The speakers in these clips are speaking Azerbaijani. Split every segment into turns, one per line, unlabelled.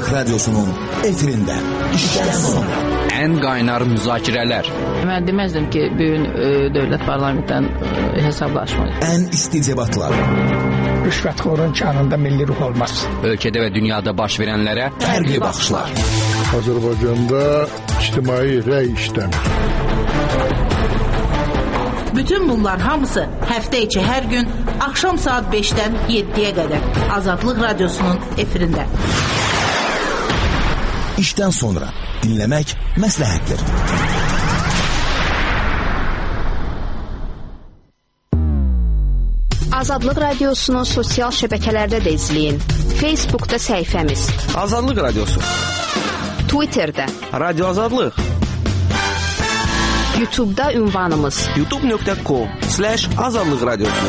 Azadlık Radyosu'nun efirinde. İşten sonra.
En qaynar müzakirələr.
Mən deməzdim ki, bugün dövlət parlamentdən hesablaşmayır.
En isti debatlar.
Rüşvətxorun kanında milli ruh olmaz.
Ölkədə və dünyada baş verənlərə
Fərqli baxışlar.
Azərbaycanda ictimai rəy işləmir.
Bütün bunlar hamısı həftə içi hər gün axşam saat 5-dən 7-yə qədər Azadlıq Radyosu'nun efirində.
İşten sonra dinlemek məsləhətdir.
Azadlıq Radyosu'nu sosial şəbəkələrdə də izləyin. Facebook'da səhifəmiz.
Azadlıq Radyosu.
Twitter'da.
Radyo Azadlıq.
YouTube'da ünvanımız.
youtube.com/Azadlıq Radyosu.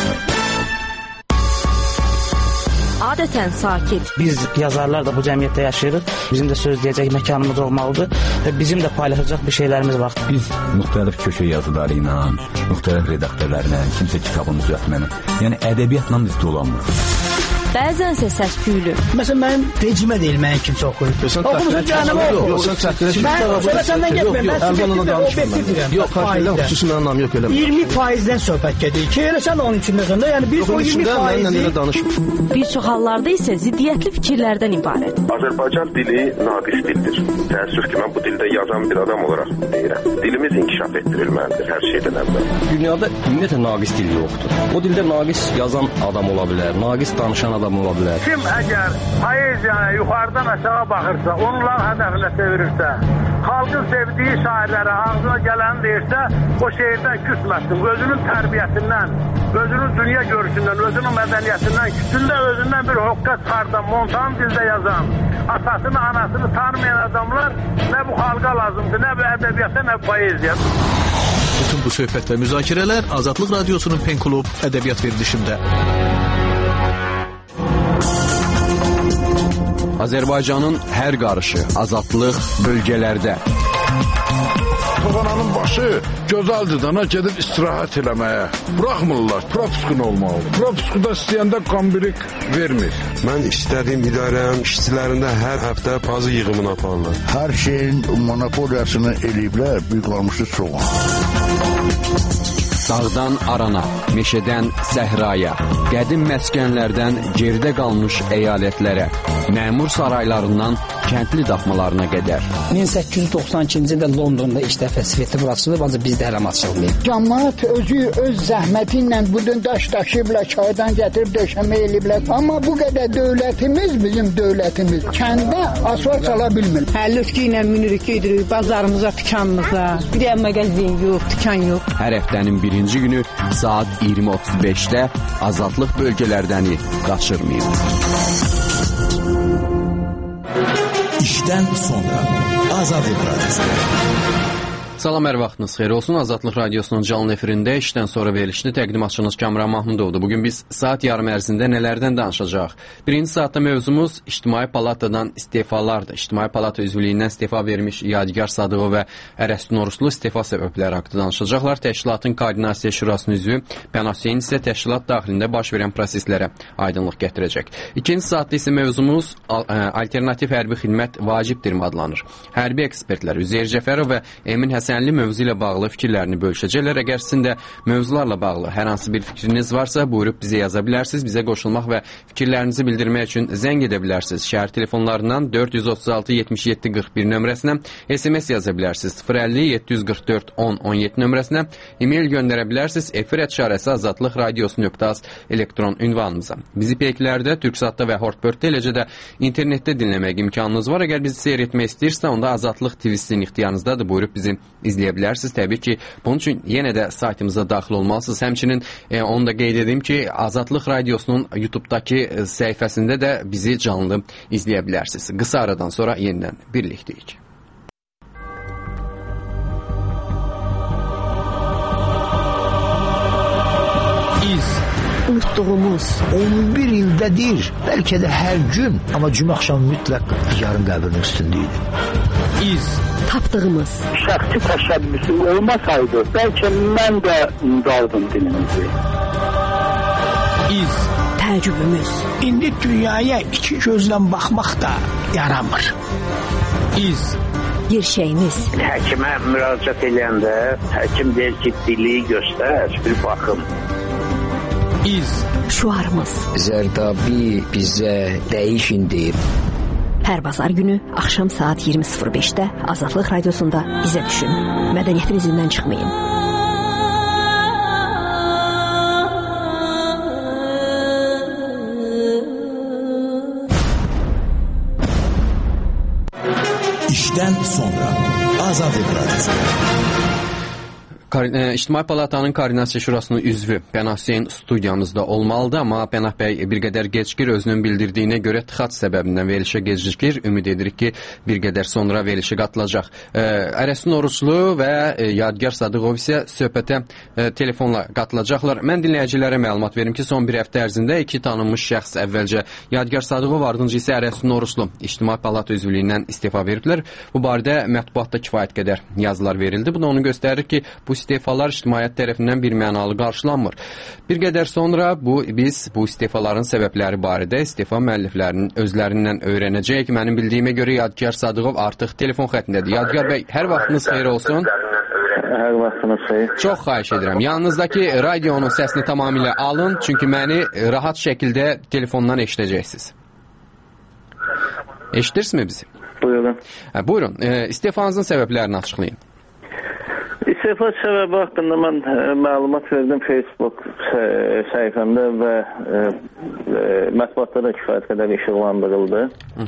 Adətən sakit.
Biz yazarlar da bu cəmiyyətdə yaşayırıq. Bizim də söz deyəcək məkanımız olmalıdır və bizim də paylaşacaq bir şeylərimiz var.
Biz müxtəlif köşə yazıları ilə, müxtəlif redaktörlərlə, kimsə kitabını düzəltməni, yəni ədəbiyyatla biz dolanmırıq.
Bəzənsə səs-küylü.
Məsələn, mənim rejimə deyil, mənim kimsə oxuyur. Oxumusun canımı oxu.
Yox, sən çəkdirəsən.
Mən səndən getməyəm. Mən
Əlbanla danışmıram. Yox, partiyadan xüsusi mənim anlam yox elə.
20%-dən söhbət gedir. Ki, elə sən onun içindəsən də, yəni biz o 20%-i...
Bir çox hallarda isə ziddiyyətli fikirlərdən ibarət.
Azərbaycan dili naqis dildir. Təəssüf ki, mən bu dildə yazan bir adam olaraq deyirəm. Dilimiz inkişaf etdirilməlidir hər şeydən əvvəl.
Dünyada ümumiyyətlə naqis dil yoxdur. O dildə naqis yazan adam ola bilər, naqis danışan adam ola bilər.
Kim əgər poeziyaya yuxarıdan aşağı baxırsa, onların hədəfinə çevirirsə, xalqın sevdiyi şairlərə ağzına gələni deyirsə, o şeirdən küsməsin. Özünün tərbiyəsindən, özünün dünya görüşündən, özünün mədəniyyətindən, küsündə özündən bir hoqqa çıxardan, montan dildə yazan, atasını, anasını tanımayan adamlar nə bu xalqa lazımdır, nə bu ədəbiyyata, nə bu poeziya.
Bütün bu söhbət və müzakirələr Azadlıq Radyosu'nun Pen Klub ədəbiyyat verilişində.
Azərbaycanın hər qarışı, azadlıq bölgələrdə.
Toğananın başı gözəldir dana gedib istirahət eləməyə. Buraxmırlar, propuskun olmalıdır. Propuskuda istəyəndə qambirik vermir.
Mən istədiyim idarəm işçilərində hər həftə pazı yığımını aparırlar.
Hər şeyin monopoliyasını eləyiblər, büyük qalmışdı soğan.
Dağdan arana, meşədən səhraya, qədim məskənlərdən geridə qalmış əyalətlərə, məmur saraylarından kəndli daxmalarına qədər.
1892-ci ildə Londonda ilk dəfə sveti açılıb, ancaq bizdə hələ açılmayıb.
Cəmiyyət özü öz zəhməti ilə budun daş daşıyıblar, çaydan gətirib döşəmə eləyiblər. Amma bu qədər dövlətimiz, bizim dövlətimiz kəndə asfalt sala bilmir.
Həllütkü ilə minirik gedirik bazarımıza, dükanımıza. Bir də mağazin yox, dükan yox.
Hər həftənin birinci günü saat 20:35-də azadlıq bölgələrdəni qaçırmayın.
İşten sonra Azadlıq Radyosu.
Salam, hər vaxtınız xeyir olsun. Azadlıq Radyosu'nun canlı efirində işdən sonra verilişini təqdimatçınız Kamran Mahmudovdur. Bugün biz saat yarım ərzində nələrdən danışacağıq? Birinci saatda mövzumuz İctimai Palatadan istefalardır. İctimai Palata üzvlüyündən istefa vermiş Yadigar Sadıqov və Ərəstun Oruclu istefa səbəbləri haqqında danışacaqlar. Təşkilatın Koordinasiya Şurasının üzvü Pənah Hüseyn isə təşkilat daxilində baş verən proseslərə aydınlıq gətirəcək. İkinci saatda isə mövzumuz alternativ hərbi xidmət vacibdir adlanır. Hərbi ekspertlər Üzeyir Cəfərov və Emin Həsənli mövzu ilə bağlı fikirlərini bölüşəcəklər. Əgər sizin də mövzularla bağlı hər hansı bir fikriniz varsa, buyurub bizə yaza bilərsiniz. Bizə qoşulmaq və fikirlərinizi bildirmək üçün zəng edə bilərsiniz. Şəhər telefonlarından 436-77-41 nömrəsinə SMS yaza bilərsiniz. 050-744-10-17 nömrəsinə e-mail göndərə bilərsiniz. efir@azadlıqradiosu.az elektron ünvanımıza. Bizi peyklərdə, Türksatda və Hortbörtdə, eləcə də internetdə dinləmək imkanınız var. Əgər bizi seyr etmək istəyirsə, onda Azadlıq TV-sinin ixtiyarınızdadır. Buyurub bizi izləyə bilərsiniz. Təbii ki, bunun üçün yenə də saytımıza daxil olmalısınız. Həmçinin onu da qeyd edeyim ki, Azadlıq Radyosu'nun YouTube'dakı səhifəsində də bizi canlı izləyə bilərsiniz. Qısa aradan sonra yenidən birlikdəyik.
Unutduğumuz 11 ildədir, bəlkə də hər gün, amma cümə axşamı mütləq yarın qəbrinin üstündəydi.
İz tapdığımız
Şəxsi təşəbbüsü olmasaydı, bəlkə mən də qaldım dilimizi.
İz
təəccübümüz.
İndi dünyaya iki gözlə baxmaq da yaramır.
İz. Gerçəyimiz.
Həkimə müraciət edəndə həkim deyir ki, dili göstər, bir baxım.
İz. Şuarımız.
Zərdabi bizə dəyişin deyib.
Hər bazar günü axşam saat 20:05-də Azadlıq Radiosunda bizə düşün. Mədəniyyətin izindən çıxmayın.
İşdən sonra Azadlıq Radiosu.
İctimai Palatanın Koordinasiya Şurasının üzvü Pənah Hüseyn studiyamızda olmalıdır, amma Pənah bəy bir qədər gecikir. Özünün bildirdiyinə görə tıxac səbəbindən verilişə gecikir. Ümid edirik ki, bir qədər sonra verilişə qatılacaq. Ərəsun Oruclu və Yadigar Sadıqov isə söhbətə telefonla qatılacaqlar. Mən dinləyicilərə məlumat verim ki, son bir həftə ərzində iki tanınmış şəxs əvvəlcə Yadigar Sadıqov, ardınca isə Ərəsun Oruclu İctimai Palata üzvlüyündən istifa veriblər. Bu barədə mətbuatda kifayət qədər yazılar verildi. Bu da onu göstərir ki, bu istifalar ictimaiyyət tərəfindən bir mənalı qarşılanmır. Bir qədər sonra biz bu istifaların səbəbləri barədə istifa müəlliflərinin özlərindən öyrənəcəyik. Mənim bildiyimə görə Yadigar Sadıqov artıq telefon xəttindədir. Yadigar bəy, hər vaxtınız xeyir olsun.
Hər vaxtınız xeyir.
Çox xahiş edirəm. Yanınızdakı radionun səsini tamamilə alın, çünki məni rahat şəkildə telefondan eşidəcəksiniz. Eşidirsinizmi bizi?
Buyurun.
Buyurun. İstifanızın səbəblərini açıqlayın.
İstifa səbəbi haqqında mən məlumat verdim Facebook səhifəmdə və mətbuatda da kifayət qədər işıqlandırıldı.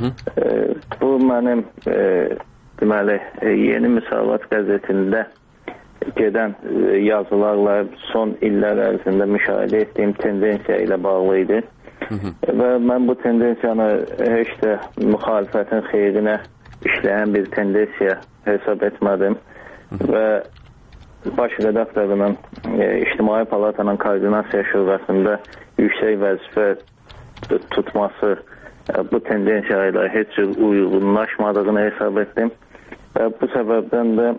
Bu mənim deməli Yeni Müsavat qəzetində gedən yazılarla son illər ərzində müşahidə etdiyim tendensiya ilə bağlı idi. Və mən bu tendensiyanı heç də müxalifətin xeyrinə işləyən bir tendensiya hesab etmədim və baş redaktorunun İctimai Palatanın Koordinasiya Şurasında yüksək vəzifə tutması bu tendensiya ilə heç cür uyğunlaşmadığını hesab etdim və bu səbəbdən də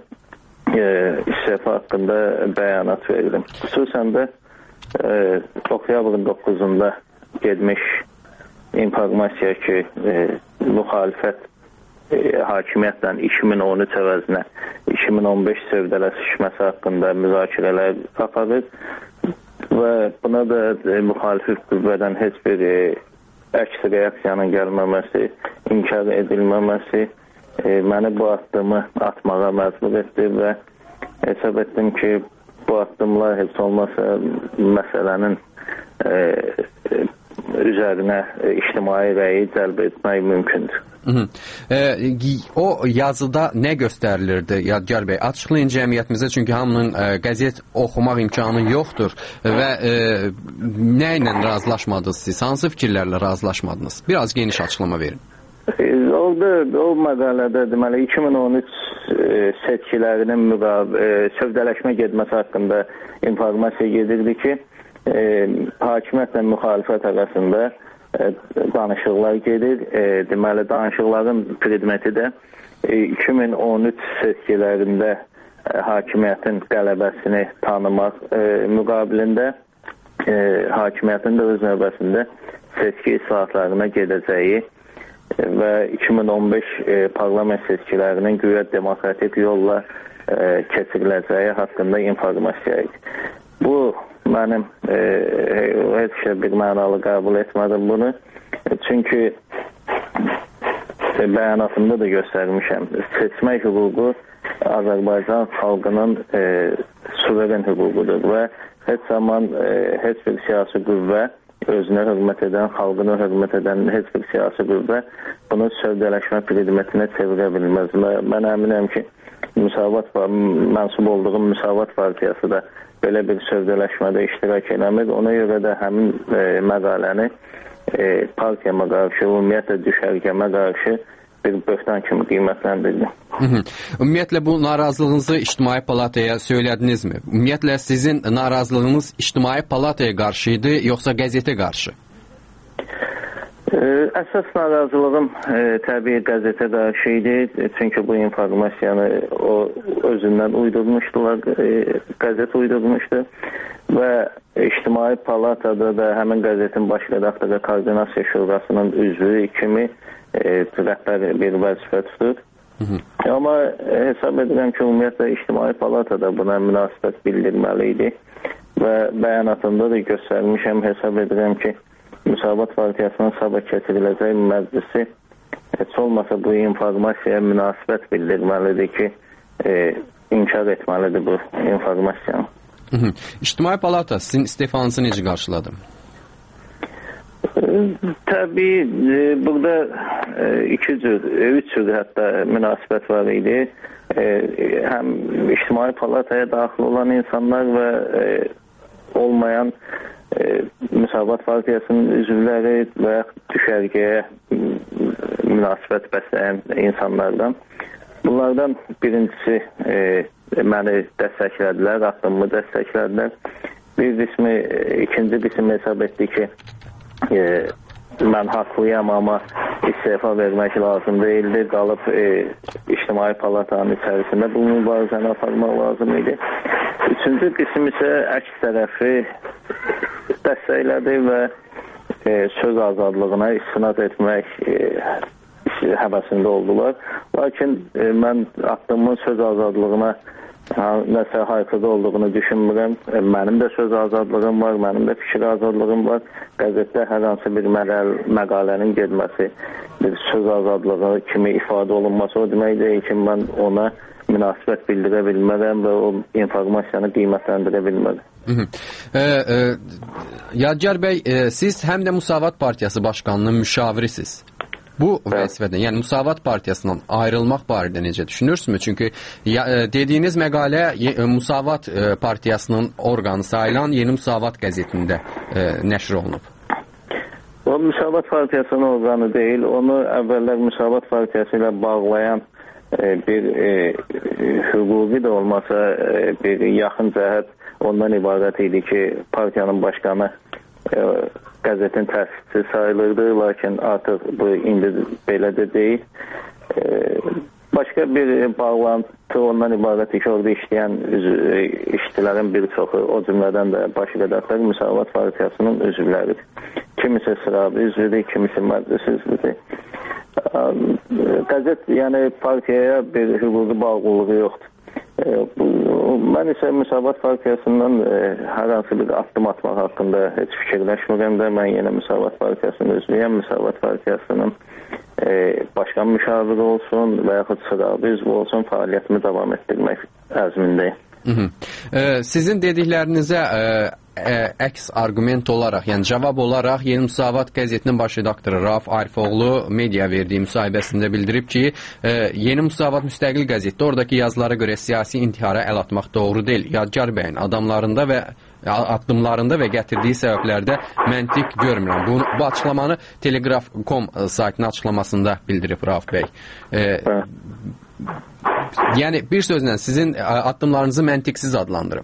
istifa haqqında bəyanat verdim. Xüsusən də oktyabrın 9-unda getmiş informasiya ki, müxalifət hakimiyyətlə 2013 əvəzinə 2015 sövdələşməsi haqqında müzakirələr aparır və buna da müxalif qüvvədən heç bir əks reaksiyanın gəlməməsi, inkar edilməməsi məni bu addımı atmağa məcbur etdi və hesab etdim ki, bu addımlar heç olmasa məsələnin üzərinə ictimai rəyi cəlb etmək mümkündür.
O yazıda nə göstərilirdi Yadigar bəy? Açıqlayın cəmiyyətimizə, çünki hamının qəzet oxumaq imkanı yoxdur və nə ilə razılaşmadınız siz? Hansı fikirlərlə razılaşmadınız? Biraz geniş açıqlama verin.
O məqalədə deməli 2013 seçkilərinin sövdələşmə getməsi haqqında informasiya gedirdi ki, hakimiyyətlə müxalifət arasında danışıqlar gedir. Deməli, danışıqların predmeti də 2013 seçkilərində hakimiyyətin qələbəsini tanımaq müqabilində hakimiyyətin də öz növbəsində seçki islahatlarına gedəcəyi və 2015 parlament seçkilərinin güya demokratik yolla keçiriləcəyi haqqında informasiya idi. Bu mənim heç bir mənalı qəbul etmədim bunu. Çünki bəyanatımda da göstərmişəm. Seçmək hüququ Azərbaycan xalqının suveren hüququdur və heç zaman heç bir siyasi qüvvə, özünə hörmət edən, xalqına hörmət edən heç bir siyasi qüvvə bunu sövdələşmə predmetinə çevirə bilməz. Mən əminəm ki, mənsub olduğum Müsavat Partiyası da belə bir sövdələşmədə iştirak eləmir. Ona görə də həmin məqaləni partiyama qarşı, ümumiyyətlə düşərgəmə qarşı bir böhtan kimi qiymətləndirdim.
Ümumiyyətlə bu narazılığınızı İctimai Palataya söylədinizmi? Ümumiyyətlə sizin narazılığınız İctimai Palataya qarşı idi, yoxsa qəzetə qarşı?
Əsas narazılığım təbii qəzetə qarşı idi. Çünki bu informasiyanı o özündən uydurmuşdular, qəzet uydurmuşdu və İctimai Palatada da həmin qəzetin baş redaktoru Koordinasiya Şurasının üzvü kimi rəhbər bir vəzifə tutur. Amma hesab edirəm ki, ümumiyyətlə İctimai Palatada buna münasibət bildirməli idi və bəyanatında da göstərmişəm, hesab edirəm ki, Müsavat Partiyasının sabah keçiriləcək məclisi heç olmasa bu informasiyaya münasibət bildirməlidir ki, inkar etməlidir bu informasiyanı.
İctimai Palata sizin istefanızı necə qarşıladı?
Təbii, burada üç cür hətta münasibət var idi. Həm İctimai Palataya daxil olan insanlar və olmayan Müsavat Partiyasının üzvləri və düşərgəyə münasibət bəsləyən insanlardan. Bunlardan birincisi məni dəstəklədilər, addımımı dəstəklədilər. Bir qismi, ikinci qismi hesab etdi ki, mən haqlıyam, amma istefa vermək lazım deyildi. Qalıb İctimai Palatanın içərisində bu mübarizəni aparmaq lazım idi. Üçüncü qism isə əks tərəfi dəstəklədi və söz azadlığına istinad etmək həvəsində oldular. Lakin mən addımın söz azadlığına nəsə haykırdı olduğunu düşünmürəm. Mənim də söz azadlığım var, mənim də fikir azadlığım var. Qəzetdə hər hansı bir məqalənin gedməsi, bir söz azadlığı kimi ifadə olunması o demək deyil ki, mən ona münasibət bildirə bilmərəm və o informasiyanı qiymətləndirə bilmərəm.
Yadigar bəy, siz həm də Müsavat Partiyası başqanının müşavirisiz. Bu vəzifədən, yəni Müsavat Partiyasından ayrılmaq barədə necə düşünürsünüzmü? Çünki dediyiniz məqalə Müsavat Partiyasının orqanı sayılan Yeni Müsavat qəzetində nəşr olunub.
O Müsavat Partiyasının orqanı deyil, onu əvvəllər Müsavat Partiyası ilə bağlayan bir hüquqi də olmasa bir yaxın cəhət ondan ibarət idi ki, partiyanın başqanı qəzetin təsisçisi sayılırdı, lakin artıq bu indi belə də deyil. Başqa bir bağlantı ondan ibarət ki, orada işləyən işçilərin bir çoxu, o cümlədən də baş redaktor Müsavat Partiyasının üzvləridir. Kimisi sıravi üzvüdür, kimisi məclis üzvüdür. Qəzet, yəni partiyaya bir hüquqi bağlılığı yoxdur. Mən isə Müsavat Partiyasından hər hansı bir addım atmaq haqqında heç fikirləşmirəm də. Mən yenə Müsavat Partiyasının üzvüyəm. Müsavat Partiyasının başqan müşaviri olsun və yaxud sıravi üzvü olsun, fəaliyyətimi davam etdirmək əzmindəyim.
Sizin dediklərinizə əks arqument olaraq, yəni cavab olaraq Yeni Müsavat qəzetinin baş redaktoru Rauf Arifoğlu media verdiyi müsahibəsində bildirib ki, Yeni Müsavat müstəqil qəzetdə oradakı yazılara görə siyasi intihara əl atmaq doğru deyil. Yadigar bəyin adamlarında və addımlarında və gətirdiyi səbəblərdə məntiq görmürəm. Bu açıqlamanı Telegraf.com saytının açıqlamasında bildirib Rauf bəy. Yəni bir sözlə sizin addımlarınızı məntiqsiz adlandırıb.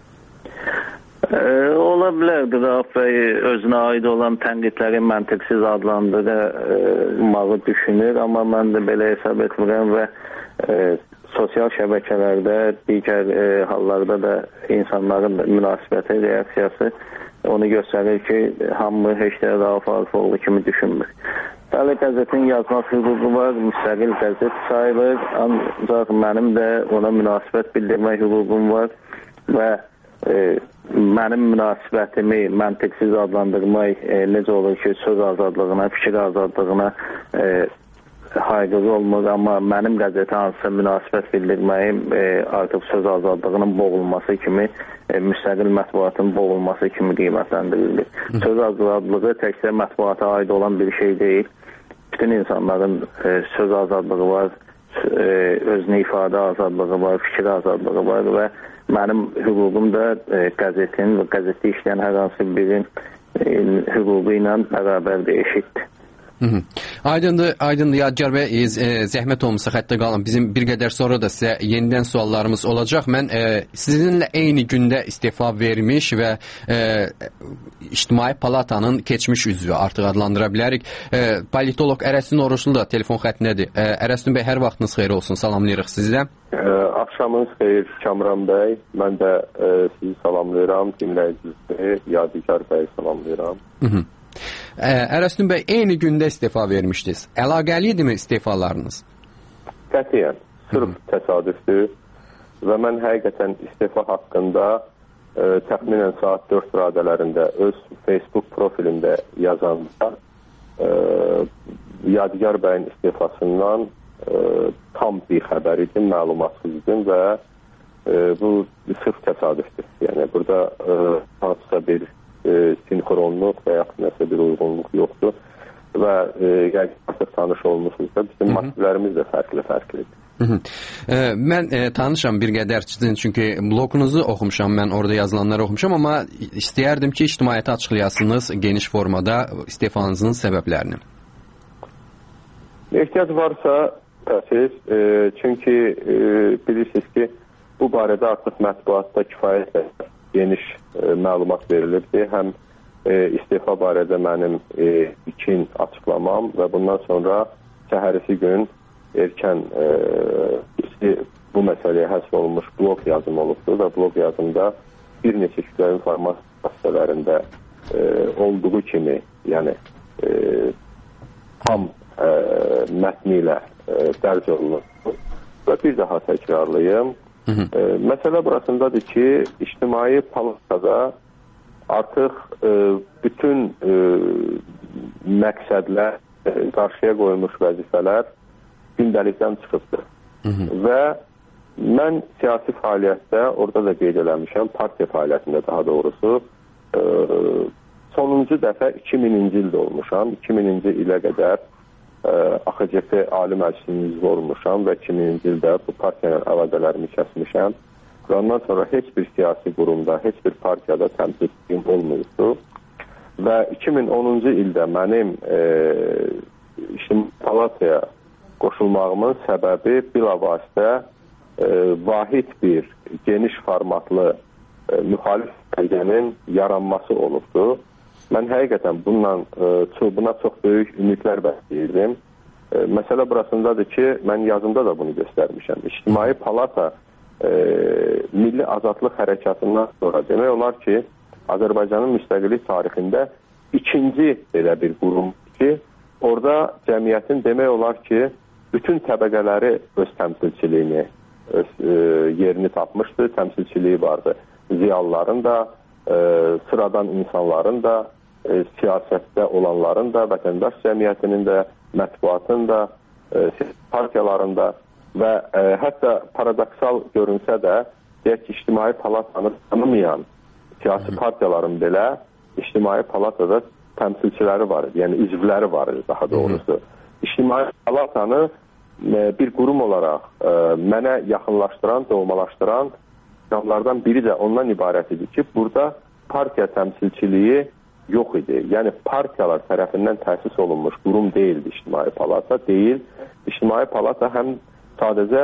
Ola bilərdi, Rauf bəy özünə aid olan tənqidləri məntiqsiz adlandırmağı düşünür, amma mən də belə hesab etmirəm və sosial şəbəkələrdə, digər hallarda da insanların münasibəti, reaksiyası onu göstərir ki, hamı heç də Rauf Arifoğlu kimi düşünmür. Bəli, qəzetin yazmaq hüququ var, müstəqil qəzet sayılır, ancaq mənim də ona münasibət bildirmək hüququm var və mənim münasibətimi məntiqsiz adlandırmaq necə olur ki, söz azadlığına, fikir azadlığına haygılı olmur, amma mənim qəzetə hansısa münasibət bildirməyim artıq söz azadlığının boğulması kimi, müstəqil mətbuatın boğulması kimi qiymətləndirilir. Söz azadlığı təkcə mətbuata aid olan bir şey deyil. Bütün insanların söz azadlığı var, özünü ifadə azadlığı var, fikir azadlığı var və mənim hüququm da qəzetin və qəzetdə işləyən hər hansı birin hüququ ilə bərabərdir, eşitdir.
Aydındır Yadigar bəy, zəhmət olmasa xəttə qalın. Bizim bir qədər sonra da sizə yenidən suallarımız olacaq. Mən sizinlə eyni gündə istefa vermiş və İctimai Palatanın keçmiş üzvü artıq adlandıra bilərik. Politolog Ərəstün Oruçlu da telefon xəttindədir. Ərəstün bəy, hər vaxtınız xeyir olsun. Salamlayırıq sizə.
Axşamınız xeyir Kamran bəy. Mən də sizi salamlayıram. Dinləyicinizi Yadigar bəy salamlayıram.
Ərəstün bəy, eyni gündə istefa vermişdiniz. Əlaqəli idimi istefalarınız?
Qətiyyən, sırf təsadüfdür və mən həqiqətən istefa haqqında təxminən saat 4 radələrində öz Facebook profilimdə yazanda Yadigar bəyin istefasından tam bir xəbər idim, məlumatsız idim və bu sırf təsadüfdür. Yəni, burada hansısa bir sinxronluq və yaxud nəsə bir uyğunluq yoxdur və artıq tanış olmuşuz da bizim motivlərimiz də fərqli-fərqlidir.
Mən tanışam bir qədər, çünki blogunuzu oxumuşam, mən orada yazılanları oxumuşam, amma istəyərdim ki, ictimaiyyətə açıqlayasınız geniş formada istefanızın səbəblərini.
Ehtiyac varsa təsis, çünki bilirsiniz ki, bu barədə artıq mətbuatda kifayət geniş məlumat verilirdi. Həm istefa barədə mənim ilkin açıqlamam və bundan sonra səhərisi gün erkən bu məsələyə həsr olunmuş blog yazım olubdur və blog yazımda bir neçə kütləvi informasiya vasitələrində olduğu kimi, yəni tam mətni ilə dərc olunur. Və bir daha təkrarlayım. Məsələ burasındadır ki, İctimai Palatada artıq bütün məqsədlər, qarşıya qoyulmuş vəzifələr gündəlikdən çıxıbdır. Və mən siyasi fəaliyyətdə, orada da qeyd eləmişəm, partiya fəaliyyətində daha doğrusu, sonuncu dəfə 2000-ci ildə olmuşam. 2000-ci ilə qədər AXCP Ali Məclisinin üzvü olmuşam və 2000-ci ildə bu partiyanın əlaqələrimi kəsmişəm və ondan sonra heç bir siyasi qurumda, heç bir partiyada təmsilçiliyim olmayıbdır və 2010-cu ildə mənim Palataya qoşulmağımın səbəbi bilavasitə vahid bir geniş formatlı müxalif bölgənin yaranması olubdur. Mən həqiqətən buna çox böyük ümidlər bəsləyirdim. Məsələ burasındadır ki, mən yazımda da bunu göstərmişəm. İctimai Palata Milli Azadlıq Hərəkatından sonra demək olar ki, Azərbaycanın müstəqillik tarixində ikinci belə bir qurum ki, orada cəmiyyətin demək olar ki, bütün təbəqələri öz təmsilçiliyini, öz yerini tapmışdı, təmsilçiliyi vardı. Ziyalıların da, sıradan insanların da, siyasətdə olanların da, vətəndaş cəmiyyətinin də, mətbuatın da, partiyaların da və hətta paradoksal görünsə də, deyək ki, İctimai Palatanı tanımayan siyasi partiyaların belə İctimai Palatada təmsilçiləri var idi, yəni üzvləri var idi daha doğrusu. İctimai Palatanı bir qurum olaraq mənə yaxınlaşdıran, doğmalaşdıran qamlardan biri də ondan ibarət idi ki, burada partiya təmsilçiliyi yox idi. Yəni partiyalar tərəfindən təsis olunmuş qurum deyildi İctimai Palata, deyil. İctimai Palata həm sadəcə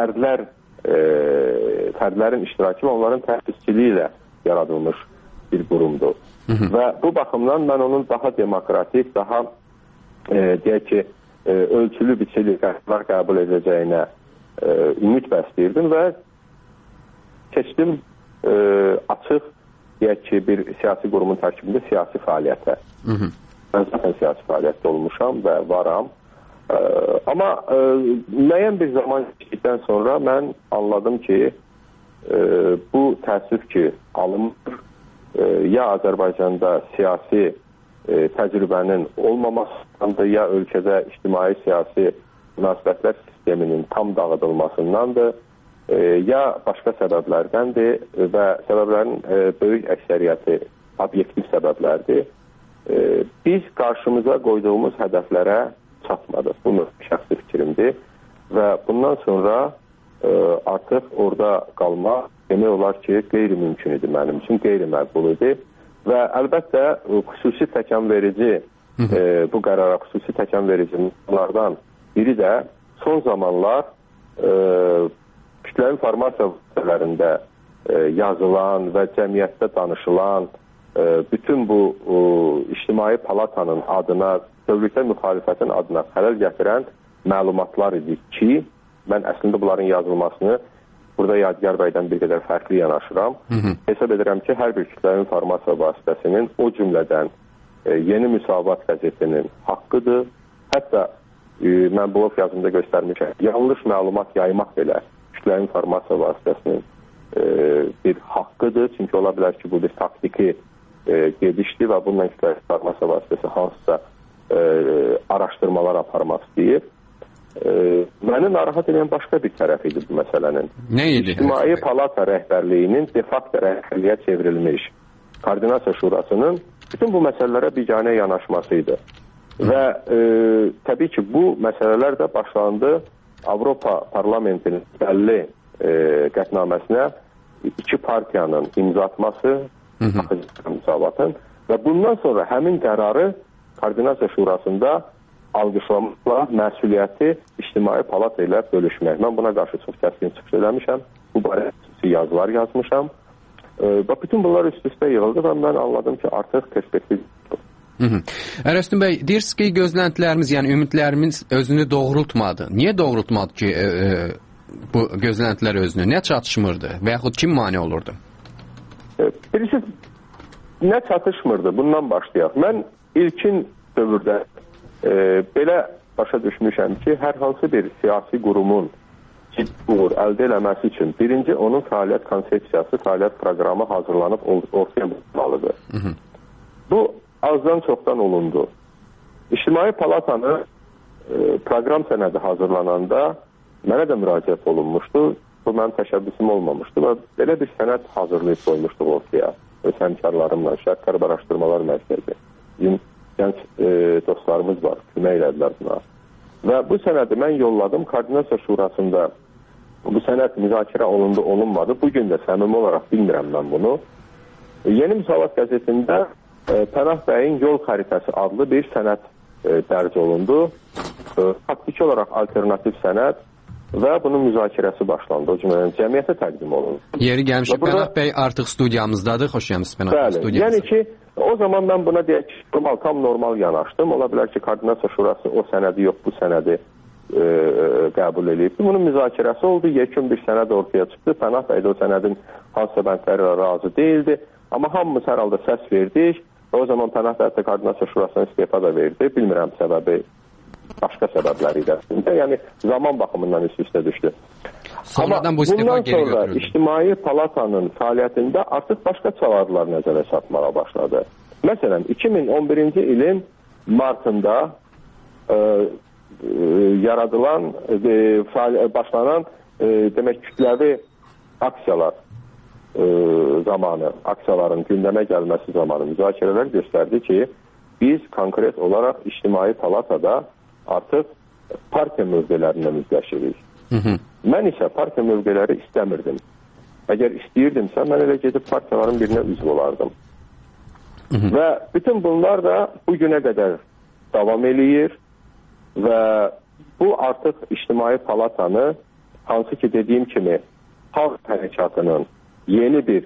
fərdlərin iştirakı və onların təsisçiliyi ilə yaradılmış bir qurumdur. Və bu baxımdan mən onun daha demokratik, daha deyək ki, ölçülü biçili qərarlar qəbul edəcəyinə ümid bəsləyirdim və keçdim açıq, deyək ki, bir siyasi qurumun tərkibində siyasi fəaliyyətə. Mən zaten siyasi fəaliyyətdə olmuşam və varam. Amma müəyyən bir zaman keçdikdən sonra mən anladım ki, bu təəssüf ki, alınmır, ya Azərbaycanda siyasi təcrübənin olmamasındandır, ya ölkədə ictimai-siyasi münasibətlər sisteminin tam dağıdılmasındandır, ya başqa səbəblərdəndir və səbəblərin böyük əksəriyyəti obyektiv səbəblərdir. Biz qarşımıza qoyduğumuz hədəflərə çatmadıq. Bu şəxsi fikrimdir və bundan sonra artıq orada qalmaq demək olar ki, qeyri-mümkün idi mənim üçün, qeyri-məqbul idi və əlbəttə xüsusi təkan verici bu qərara xüsusi təkan vericilərdən biri də son zamanlar kütləvi informasiya vasitələrində yazılan və cəmiyyətdə danışılan bütün bu ictimai palatanın adına, dövlətə müxalifətin adına xələl gətirən məlumatlar idi ki, mən əslində bunların yazılmasını burada Yadigar bəydən bir qədər fərqli yanaşıram. Hesab edirəm ki, hər bir kütləvi informasiya vasitəsinin, o cümlədən Yeni Müsavat qəzetinin haqqıdır. Hətta mən blog yazımda göstərmişəm, yanlış məlumat yaymaq belə kütləvi informasiya vasitəsinin bir haqqıdır. Çünki ola bilər ki, bu bir taktiki gedişdir və bununla kütləvi informasiya vasitəsi hansısa araşdırmalar aparmaq istəyir. Məni narahat edən başqa bir tərəf idi bu məsələnin.
Nə idi?
İctimai Palata rəhbərliyinin de facto rəhbərliyə çevrilmiş Koordinasiya Şurasının bütün bu məsələlərə biganə yanaşması idi. Və təbii ki, bu məsələlər də başlandı Avropa Parlamentinin bəlli qətnaməsinə iki partiyanın imza atması, müsavatın və bundan sonra həmin qərarı Koordinasiya Şurasında alqışlamakla məsuliyyəti İctimai Palata ilə bölüşmək. Mən buna qarşı çox kəskin çıxış eləmişəm. Bu barədə yazılar yazmışam. Və bütün bunlar üst-üstə yığıldı və mən anladım ki, artıq perspektiv yoxdur.
Ərəstun bəy, deyirsiniz ki, gözləntilərimiz, yəni ümidlərimiz özünü doğrultmadı. Niyə doğrultmadı ki, bu gözləntilər özünü? Nə çatışmırdı və yaxud kim mane olurdu?
Birisi, nə çatışmırdı? Bundan başlayaq. Mən ilkin dövrdə belə başa düşmüşəm ki, hər hansı bir siyasi qurumun ciddi uğur əldə eləməsi üçün birinci onun fəaliyyət konsepsiyası, fəaliyyət proqramı hazırlanıb ortaya bulunmalıdır. Bu azdan çoxdan olundu. İctimai Palatanın proqram sənədi hazırlananda mənə də müraciət olunmuşdu. Bu mənim təşəbbüsüm olmamışdı və belə bir sənəd hazırlayıb qoymuşduq ortaya. Öz həmkarlarımla Şərq Qərb Araşdırmalar Mərkəzi. Gənc dostlarımız var, kömək elədilər buna. Və bu sənədi mən yolladım. Koordinasiya Şurasında bu sənəd müzakirə olundu, olunmadı. Bugün də səmimi olaraq bilmirəm mən bunu. Yeni Müsavat qəzetində Pənah bəyin yol xəritəsi adlı bir sənəd dərc olundu. Faktiki olaraq alternativ sənəd və bunun müzakirəsi başlandı. O cümlədən cəmiyyətə təqdim olundu.
Yeri gəlmişik, Pənah bəy artıq studiyamızdadır. Xoş gəlmişsiniz Pənah bəy studiyamızda.
Yəni ki, o zaman mən buna deyək ki, tam normal yanaşdım. Ola bilər ki, Koordinasiya Şurası o sənədi yox, bu sənədi qəbul edib. Bunun müzakirəsi oldu, yekun bir sənəd ortaya çıxdı. Pənah bəy də o sənədin hansısa bəndləri razı deyildi. Amma hamımız hər halda səs verdik. O zaman Pənah bəy də Koordinasiya Şurasına istefa da verdi. Bilmirəm səbəbi, başqa səbəbləri də. Yəni, zaman baxımından üst-üstə düşdü.
Sonradan bu istifa geri götürüldü.
Bundan sonra İctimai Palatanın fəaliyyətində artıq başqa çağrılar nəzərə çarpmağa başladı. Məsələn, 2011-ci ilin martında yaradılan, başlanan demək kütləvi aksiyalar zamanı, aksiyaların gündəmə gəlməsi zamanı müzakirələr göstərdi ki, biz konkret olaraq İctimai Palatada artıq partiya mövqelərindən üzləşirik. Mən isə partiya mövqeləri istəmirdim. Əgər istəyirdimsə, mən elə gedib partiyaların birinə üzv olardım. Və bütün bunlar da bu günə qədər davam eləyir və bu artıq İctimai Palatanı, hansı ki dediyim kimi, xalq hərəkatının yeni bir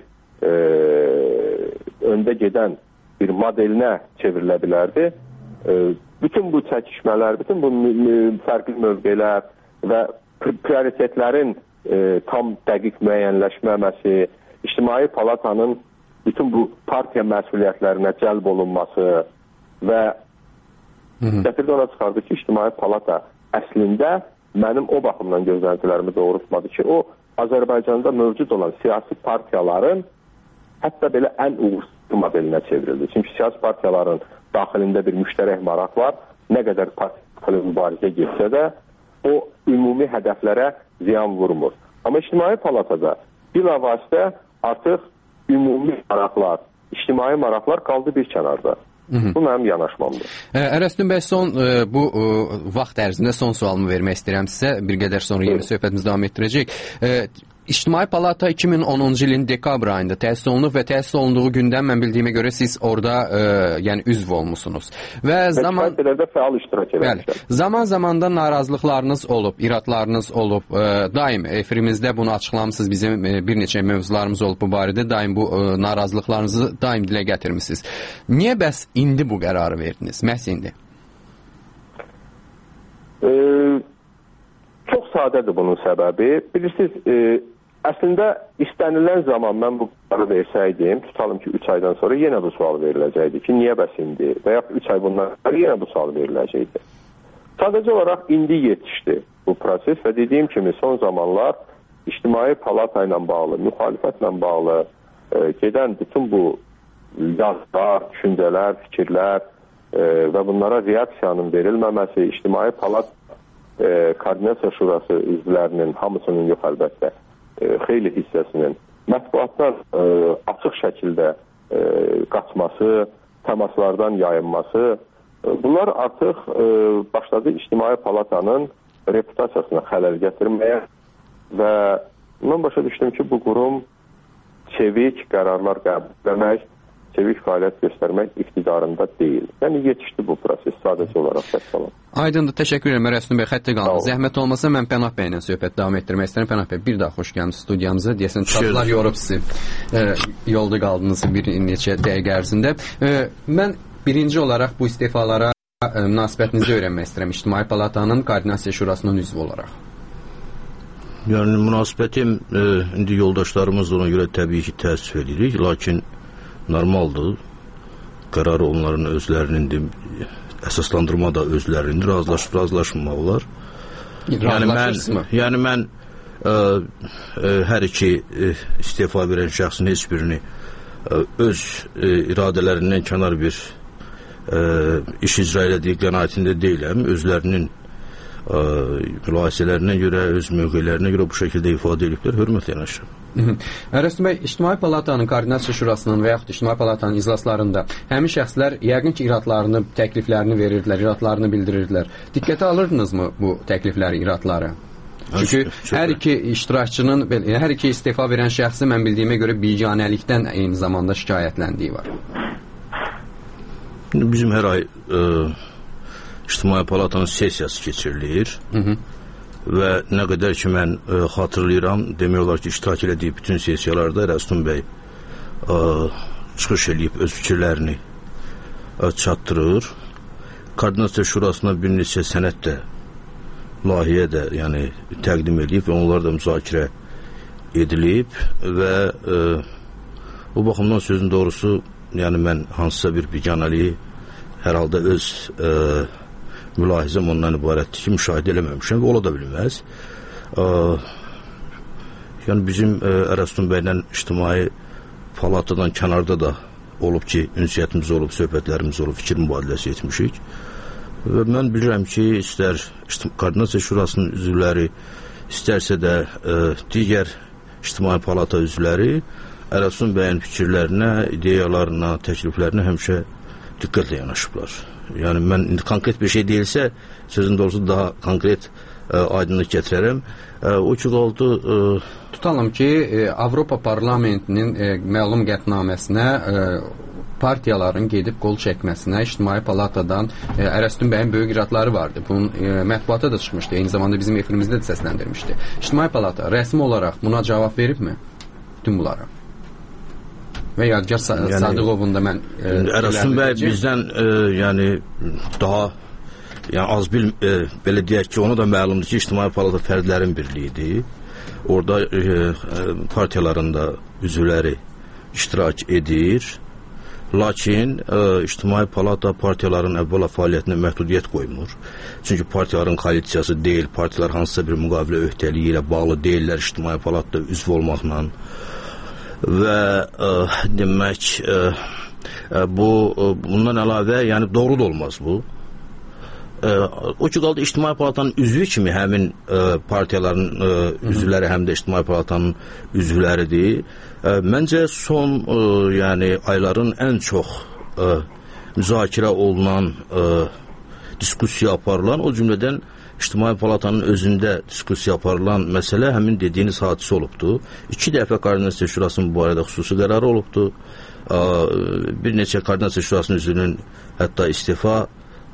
öndə gedən bir modelinə çevrilə bilərdi. Bütün bu çəkişmələr, bütün bu fərqli mövqelər və prioritetlərin tam dəqiq müəyyənləşməməsi, İctimai Palatanın bütün bu partiya məsuliyyətlərinə cəlb olunması və gətirdi ona çıxardı ki, İctimai Palata əslində mənim o baxımdan gözləntilərimi doğrultmadı ki, o Azərbaycanda mövcud olan siyasi partiyaların hətta belə ən uğursuz modelinə çevrildi. Çünki siyasi partiyaların daxilində bir müştərək maraq var. Nə qədər partiyalı mübarizə getsə də o ümumi hədəflərə ziyan vurmur. Amma İctimai Palatada bilavasitə artıq ümumi maraqlar, ictimai maraqlar qaldı bir kənarda. Bu mənim yanaşmamdır.
Ərəstun bəy, son bu vaxt ərzində son sualımı vermək istəyirəm sizə. Bir qədər sonra yeni söhbətimizi davam etdirəcək. İctimai Palata 2010-cu ilin dekabr ayında təsis olunub və təsis olunduğu gündən mən bildiyimə görə siz orada yəni üzv olmusunuz. Və
kifayət fəal iştirak edirlər.
Zaman-zamanda narazılıqlarınız olub, iradlarınız olub. Daim efirimizdə bunu açıqlamısınız. Bizim bir neçə mövzularımız olub bu barədə. Daim bu narazılıqlarınızı daim dilə gətirmisiniz. Niyə bəs indi bu qərarı verdiniz? Məhz indi?
Çox sadədir bunun səbəbi. Bilirsiniz, əslində istənilən zaman mən bu qərarı versəydim, tutalım ki 3 aydan sonra yenə bu sual veriləcəkdi ki, niyə bəs indi? Və ya 3 ay bundan sonra yenə bu sual veriləcəkdi. Sadəcə olaraq indi yetişdi bu proses və dediyim kimi son zamanlar İctimai Palata ilə bağlı, müxalifətlə bağlı gedən bütün bu yazılar, düşüncələr, fikirlər və bunlara reaksiyanın verilməməsi, İctimai Palata Koordinasiya Şurası üzvlərinin hamısının yox əlbəttə xeyli hissəsinin mətbuatdan açıq şəkildə qaçması, təmaslardan yayınması, bunlar artıq başladı İctimai Palatanın reputasiyasına xələl gətirməyə və mən başa düşdüm ki, bu qurum çevik qərarlar qəbul etmək, çevik fəaliyyət göstərmək iqtidarında deyil. Yəni yetişdi bu proses sadəcə olaraq səssalam.
Aydındır, təşəkkür edirəm Rəstum bəy, xəttə qalın. Zəhmət olmasa mən Pənah bəy ilə söhbət davam etdirmək istəyirəm. Pənah bəy, bir daha xoş gəlmişsiniz studiyamıza. Deyəsən, çatlar yorub sizi. Yolda qaldınız bir neçə dəqiqə ərzində. Mən birinci olaraq bu istefalara münasibətinizi öyrənmək istəyirəm. İctimai Palatanın Koordinasiya Şurasının üzvü olaraq.
Yəni, münasibətim indi yoldaşlarımız ona görə təbii ki, təəssüf edirik, lakin normaldır. Qərar onların özlərinindir. Əsaslandırma da özlərindir. Razılaşmamaq olar. Yəni mən hər iki istefa verən şəxsin heç birini öz iradələrindən kənar bir iş icra elədiyi qənaətində deyiləm. Özlərinin mülahisələrinə görə, öz mövqelərinə görə bu şəkildə ifadə ediblər. Hörmətlə yanaşıram.
Rəstum bəy, İctimai Palatanın Koordinasiya Şurasının və yaxud İctimai Palatanın iclaslarında həmin şəxslər yəqin ki, iradlarını, təkliflərini verirdilər, iradlarını bildirirdilər. Diqqətə alırdınızmı bu təklifləri, iradları? Çünki hər iki iştirakçının, hər iki istefa verən şəxsi mən bildiyimə görə biganəlikdən eyni zamanda şikayətləndiyi var.
Bizim hər ay İctimai Palatanın sessiyası keçirilir. Və nə qədər ki mən xatırlayıram, demək olar ki, iştirak elədiyi bütün sessiyalarda Rəstum bəy çıxış eləyib öz fikirlərini çatdırır. Koordinasiya Şurasına bir neçə sənəd də, layihə də təqdim edib və onlar da müzakirə edilib və bu baxımdan sözün doğrusu, yəni mən hansısa bir biganəliyi hər halda öz mülahizəm ondan ibarətdir ki, müşahidə eləməmişəm və ola da bilməz. Yəni bizim Rəstum bəylə İctimai Palatadan kənarda da olub ki, ünsiyyətimiz olub, söhbətlərimiz olub, fikir mübadiləsi etmişik. Və mən bilirəm ki, istər Koordinasiya Şurasının üzvləri, istərsə də digər İctimai Palata üzvləri Rəstum bəyin fikirlərinə, ideyalarına, təkliflərinə həmişə diqqətlə yanaşıblar. Yəni mən konkret bir şey deyilsə, sözün doğrusu daha konkret aydınlıq gətirərəm. O ki qaldı...
Tutalım ki, Avropa Parlamentinin məlum qətnaməsinə partiyaların gedib qol çəkməsinə İctimai Palatadan Rəstum bəyin böyük iradları vardı. Bunun mətbuata da çıxmışdı. Eyni zamanda bizim efirimizdə də səsləndirmişdi. İctimai Palata rəsmi olaraq buna cavab veribmi? Bütün bunlara. Və Yadgar Sadıqovun da mən
Rəstum bəy bizdən daha az belə deyək ki, ona da məlumdur ki, İctimai Palata fərdlərin birliyidir. Orada partiyaların da üzvləri iştirak edir. Lakin İctimai Palata partiyaların əvvəla fəaliyyətinə məhdudiyyət qoymur. Çünki partiyaların koalisiyası deyil, partiyalar hansısa bir müqavilə öhdəliyi ilə bağlı deyirlər İctimai Palatada üzv olmaqla. Və demək bundan əlavə doğru da olmaz bu. O ki qaldı İctimai Palatanın üzvü kimi həmin partiyaların üzvləri həm də İctimai Palatanın üzvləridir. Məncə son ayların ən çox müzakirə olunan, diskussiya aparılan, o cümlədən İctimai Palatanın özündə diskussiya aparılan məsələ həmin dediyiniz hadisə olubdur. 2 dəfə Koordinasiya Şurasının bu barədə xüsusi qərarı olubdur. Bir neçə Koordinasiya Şurasının üzvünün hətta istifa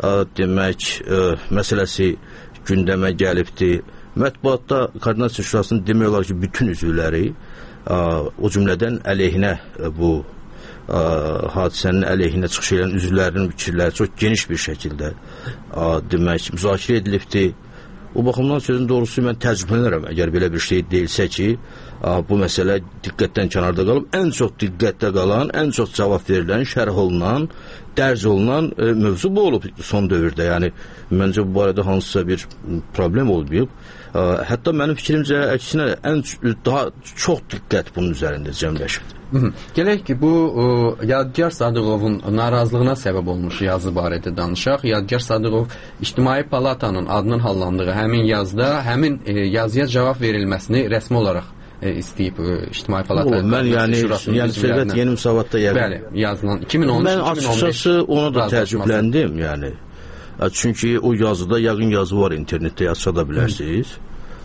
məsələsi gündəmə gəlibdir. Mətbuatda Koordinasiya Şurasının demək olar ki, bütün üzvləri o cümlədən əleyhinə bu hadisənin əleyhinə çıxış edən üzvlərinin fikirləri çox geniş bir şəkildə müzakirə edilibdir. O baxımdan sözün doğrusu mən təəccüblənirəm əgər belə bir şey deyilsə ki, bu məsələ diqqətdən kənarda qalıb, ən çox diqqətdə qalan, ən çox cavab verilən, şərh olunan, dərc olunan mövzu bu olub son dövrdə. Yəni, məncə bu barədə hansısa bir problem olmayıb. Hətta mənim fikrimcə əksinə daha çox diqqət bunun üzərində cəmləşibdir.
Gələk ki, bu Yadigar Sadıqovun narazılığına səbəb olmuş yazı barədə danışaq. Yadigar Sadıqov İctimai Palatanın adının hallandığı həmin yazda həmin yazıya cavab verilməsini rəsmi olaraq istəyib İctimai Palata.
Mən yəni söhbət Yeni Müsavatda
bəli, yazılan 2013-2015.
Mən açıqcası onu da təəccübləndim, yəni. Çünki o yazıda yəqin yazı var internetdə, yazsa da bilərsiniz.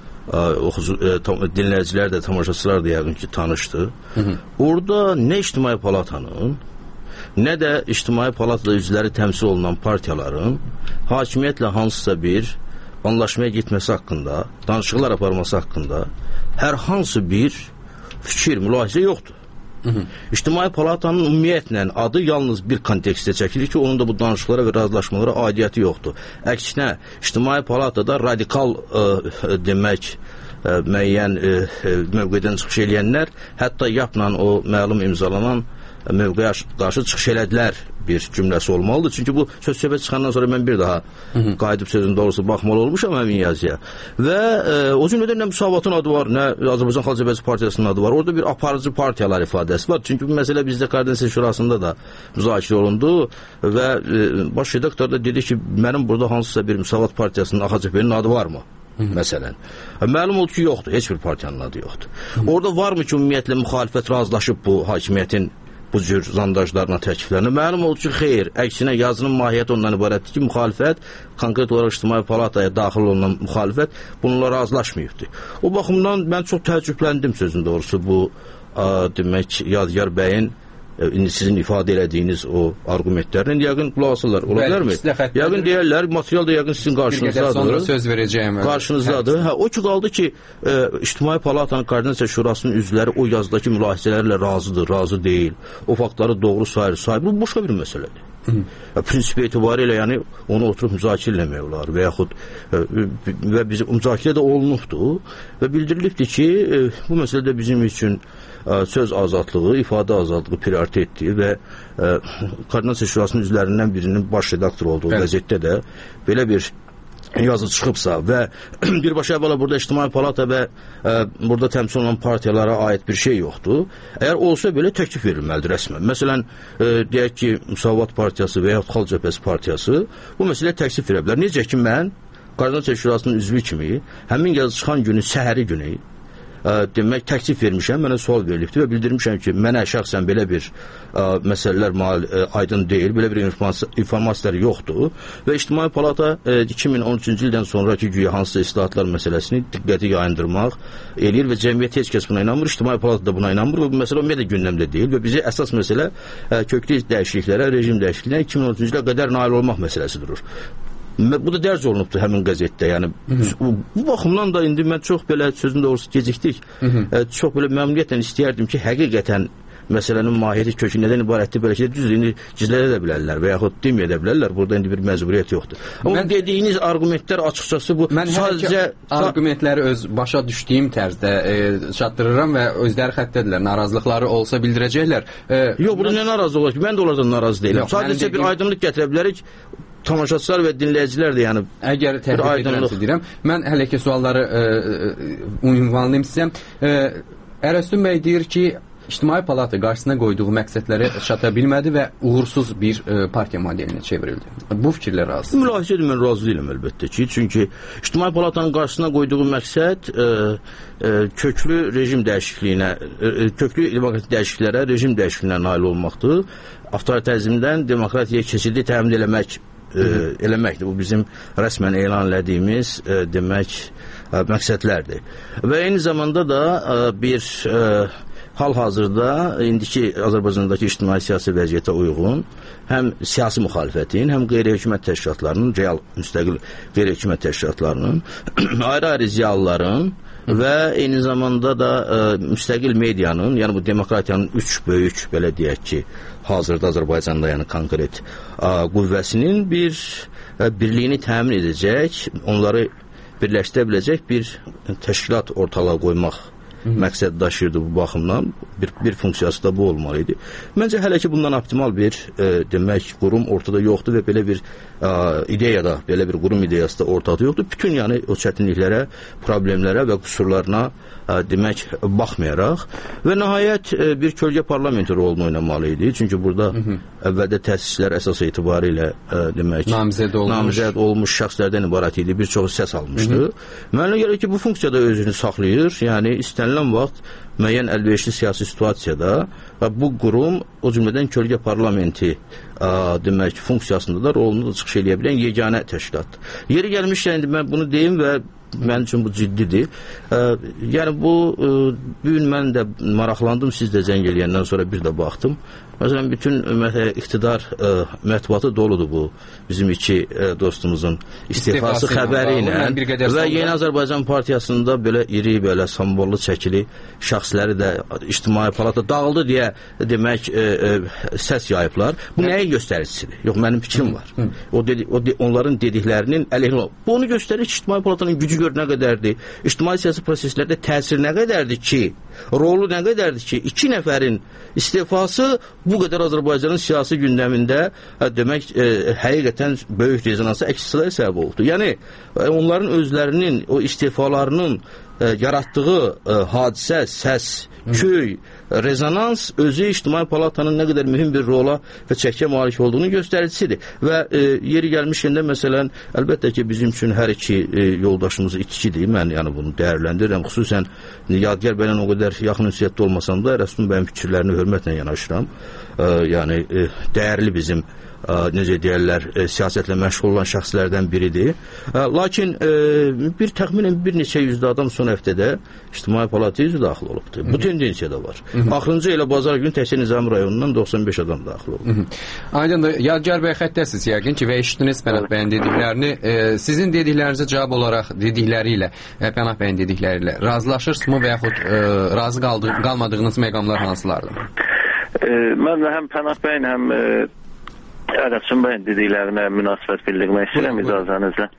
Dinləyicilər də, tamaşaçılar da yəqin ki tanışdı. Orada nə İctimai Palatanın, nə də İctimai Palatada üzvləri təmsil olunan partiyaların hakimiyyətlə hansısa bir anlaşmaya getməsi haqqında, danışıqlar aparması haqqında hər hansı bir fikir, mülahizə yoxdur. İctimai Palatanın ümumiyyətlə adı yalnız bir kontekstdə çəkilir ki, onun da bu danışıqlara və razılaşmalara aidiyyəti yoxdur. Əksinə, İctimai Palatada radikal demək müəyyən mövqedən çıxış eləyənlər hətta yapla o məlum imzalanan mövqeyə qarşı çıxış elədilər bir cümləsi olmalıdır. Çünki bu söz-söhbət çıxandan sonra mən bir daha qayıdıb sözün doğrusu baxmalı olmuşam həmin yazıya. Və o cümlədən nə Müsavatın adı var, nə Azərbaycan Xalq Cəbhəsi Partiyasının adı var. Orada bir aparıcı partiyalar ifadəsi var. Çünki bu məsələ bizdə Koordinasiya Şurasında da müzakirə olundu və baş redaktor da dedi ki, mənim burada hansısa bir Müsavat Partiyasının AXCP-nin adı varmı? Məsələn. Məlum oldu ki, yoxdur. Heç bir partiyanın adı yoxdur. Orada varmı ki, ümumiyyətlə müxalifət razılaşıb bu hakimiyyətin bu cür zandajlarına, təkliflərinə? Məlum oldu ki, xeyr. Əksinə yazının mahiyyəti ondan ibarətdir ki, müxalifət, konkret olaraq İctimai Palataya daxil olunan müxalifət bununla razılaşmayıbdır. O baxımdan mən çox təəccübləndim sözün doğrusu bu demək Yadigar bəyin indi sizin ifadə elədiyiniz o argumentlərin yəqin qulaq asırlar. Ola bilərmi? Yəqin deyərlər, material da yəqin sizin qarşınızdadır.
Sonra söz verəcəyəm.
Qarşınızdadır. O ki qaldı ki, İctimai Palatanın Koordinasiya Şurasının üzvləri o yazdakı mülahizələrlə razıdır, razı deyil. O faktları doğru sayır. Bu başqa bir məsələdir. Prinsip etibarilə yəni onu oturub müzakirə eləmək olar və yaxud və bizim müzakirə də olunubdur və bildirilibdir ki, bu məsələdə bizim üçün söz azadlığı, ifadə azadlığı prioritetdir və Koordinasiya Şurasının üzvlərindən birinin baş redaktor olduğu qəzetdə də belə bir yazı çıxıbsa və birbaşa əvvəla burada İctimai Palata və burada təmsil olunan partiyalara aid bir şey yoxdur. Əgər olsa belə təklif verilməlidir rəsmən. Məsələn, deyək ki, Müsavat Partiyası və yaxud Xalq Cəbhəsi Partiyası bu məsələyə təklif verə bilər. Necə ki, mən Koordinasiya Şurasının üzvü kimi həmin yazı çıxan günü, səhəri günü demək təklif vermişəm, mənə sual verilibdir və bildirmişəm ki, mənə şəxsən belə bir məsələlər aydın deyil, belə bir informasiyalar yoxdur və İctimai Palata 2013-cü ildən sonraki güya hansısa islahatlar məsələsini diqqəti yayındırmaq eləyir və cəmiyyət heç kəs buna inanmır, İctimai Palata da buna inanmır və bu məsələ ümumiyyətlə gündəmdə deyil və bizi əsas məsələ köklü dəyişikliklərə, rejim dəyişikliklərə 2013-cü ilə qədər nail olmaq məsələsi durur. Bu da dərc olunubdur həmin qəzetdə. Yəni bu baxımdan da indi mən çox belə sözün doğrusu gecikdik. Çox belə məmnuniyyətlə istəyərdim ki, həqiqətən məsələnin mahiyyəti kökü nədən ibarətdir, bəlkə də düzdür, indi gizlədə də bilərlər və yaxud deməyə də bilərlər. Burada indi bir məcburiyyət yoxdur. Amma dediyiniz argumentlər açıqcası bu sadəcə
argumentləri öz başa düşdüyüm tərzdə çatdırıram və özləri xəttədirlər. Narazılıqları olsa bildirəcəklər.
Yox, burada nə narazılıq var ki? Mən də onlardan narazı deyiləm. Sadəcə bir aydınlıq gətirə bilərik. Tamaşaçılar və dinləyicilər də yəni
əgər təhlil edirəmsə deyirəm. Mən hələ ki sualları ünvanlayım sizə. Ərəstun bəy deyir ki, İctimai Palata qarşısına qoyduğu məqsədlərə çata bilmədi və uğursuz bir partiya modelinə çevrildi. Bu fikirlə razısınız?
Mülahizədir, mən razı deyiləm əlbəttə ki. Çünki İctimai Palatanın qarşısına qoyduğu məqsəd köklü rejim dəyişikliyinə, köklü demokratik dəyişikliklərə, rejim dəyişikliyinə nail olmaqdır. Avtoritarizmdən demokratiyaya keçidi təmin eləmək eləməkdir. Bu bizim rəsmən elan elədiyimiz demək məqsədlərdir. Və eyni zamanda da bir hal-hazırda indiki Azərbaycandakı ictimai-siyasi vəziyyətə uyğun həm siyasi müxalifətin, həm qeyri-hökumət təşkilatlarının, real müstəqil qeyri-hökumət təşkilatlarının, ayrı-ayrı ziyalıların və eyni zamanda da müstəqil medianın, yəni bu demokratiyanın üç böyük, belə deyək ki, hazırda Azərbaycanda yəni konkret qüvvəsinin birliyini təmin edəcək, onları birləşdirə biləcək bir təşkilat ortalığa qoymaq məqsəd daşıyırdı bu baxımdan. Bir funksiyası da bu olmalıydı. Məncə hələ ki bundan optimal bir demək qurum ortada yoxdur və belə bir ideyada, belə bir qurum ideyası da ortada yoxdur. Bütün yəni o çətinliklərə, problemlərə və qüsurlarına demək baxmayaraq və nəhayət bir kölgə parlamenti rolunu oynamalı idi. Çünki burada əvvəldə təsislər əsas etibarilə demək namizəd olmuş şəxslərdən ibarət idi. Bir çoxu səs almışdı. Mənə görə ki bu funksiyada özünü saxlayır. Yəni istənilən vaxt müəyyən əlverişli siyasi situasiyada və bu qurum o cümlədən kölgə parlamenti demək funksiyasında da rolunu da çıxış edə bilən yeganə təşkilatdır. Yeri gəlmişkən indi mən bunu deyim və mənim üçün bu ciddidir. Yəni bu gün mən də maraqlandım, siz də zəng eləyəndən sonra bir də baxdım. Məsələn, bütün iqtidar mətbuatı doludur bu bizim iki dostumuzun istifası xəbəri ilə və Yeni Azərbaycan Partiyasında belə iri, belə sambollu çəkili şəxsləri də ictimai palata dağıldı deyə demək səs yayıblar. Bu nəyə göstəricisidir? Yox, mənim fikrim var. Onların dediklərinin əleyhinə. Bu onu göstərir ki, ictimai palatanın gücü gör nə qədərdir, ictimai siyasi proseslərdə təsir nə qədərdir ki, rolu nə qədərdir ki, 2 nəfərin istifası bu qədər Azərbaycanın siyasi gündəmində demək həqiqətən böyük rezonansa əks-səda səbəb oldu. Yəni onların özlərinin o istifalarının yaratdığı hadisə, səs, küy, rezonans özü ictimai palatanın nə qədər mühüm bir rola və çəkiyə malik olduğunu göstəricisidir. Və yeri gəlmişkən də məsələn, əlbəttə ki, bizim üçün hər iki yoldaşımız itkidir. Mən yəni bunu dəyərləndirirəm. Xüsusən Yadigar bəylə o qədər yaxın ünsiyyətdə olmasam da Rəsul bəyin fikirlərini hörmətlə yanaşıram. Yəni dəyərli bizim necə deyərlər, siyasətlə məşğul olan şəxslərdən biridir. Lakin bir təxminən bir neçə yüzdə adam son həftədə ictimai palataya üzrə daxil olubdur. Bu tendensiya da var. Axırıncı elə bazar günü təkcə Nizami rayonundan 95 adam daxil olub.
Aydındır. Yadigar bəy xəttəsiz yəqin ki və eşitdiniz Pənah bəyin dediklərini. Sizin dediklərinizə cavab olaraq dedikləri ilə, Pənah bəyin dedikləri ilə razılaşırsınızmı və yaxud razı qalmadığınız məqamlar hansılardır?
Mən də həm Pənah bəyin, həm Rəsul bəyin dediklərinə münasibət bildirmək istəyirəm icazənizlə.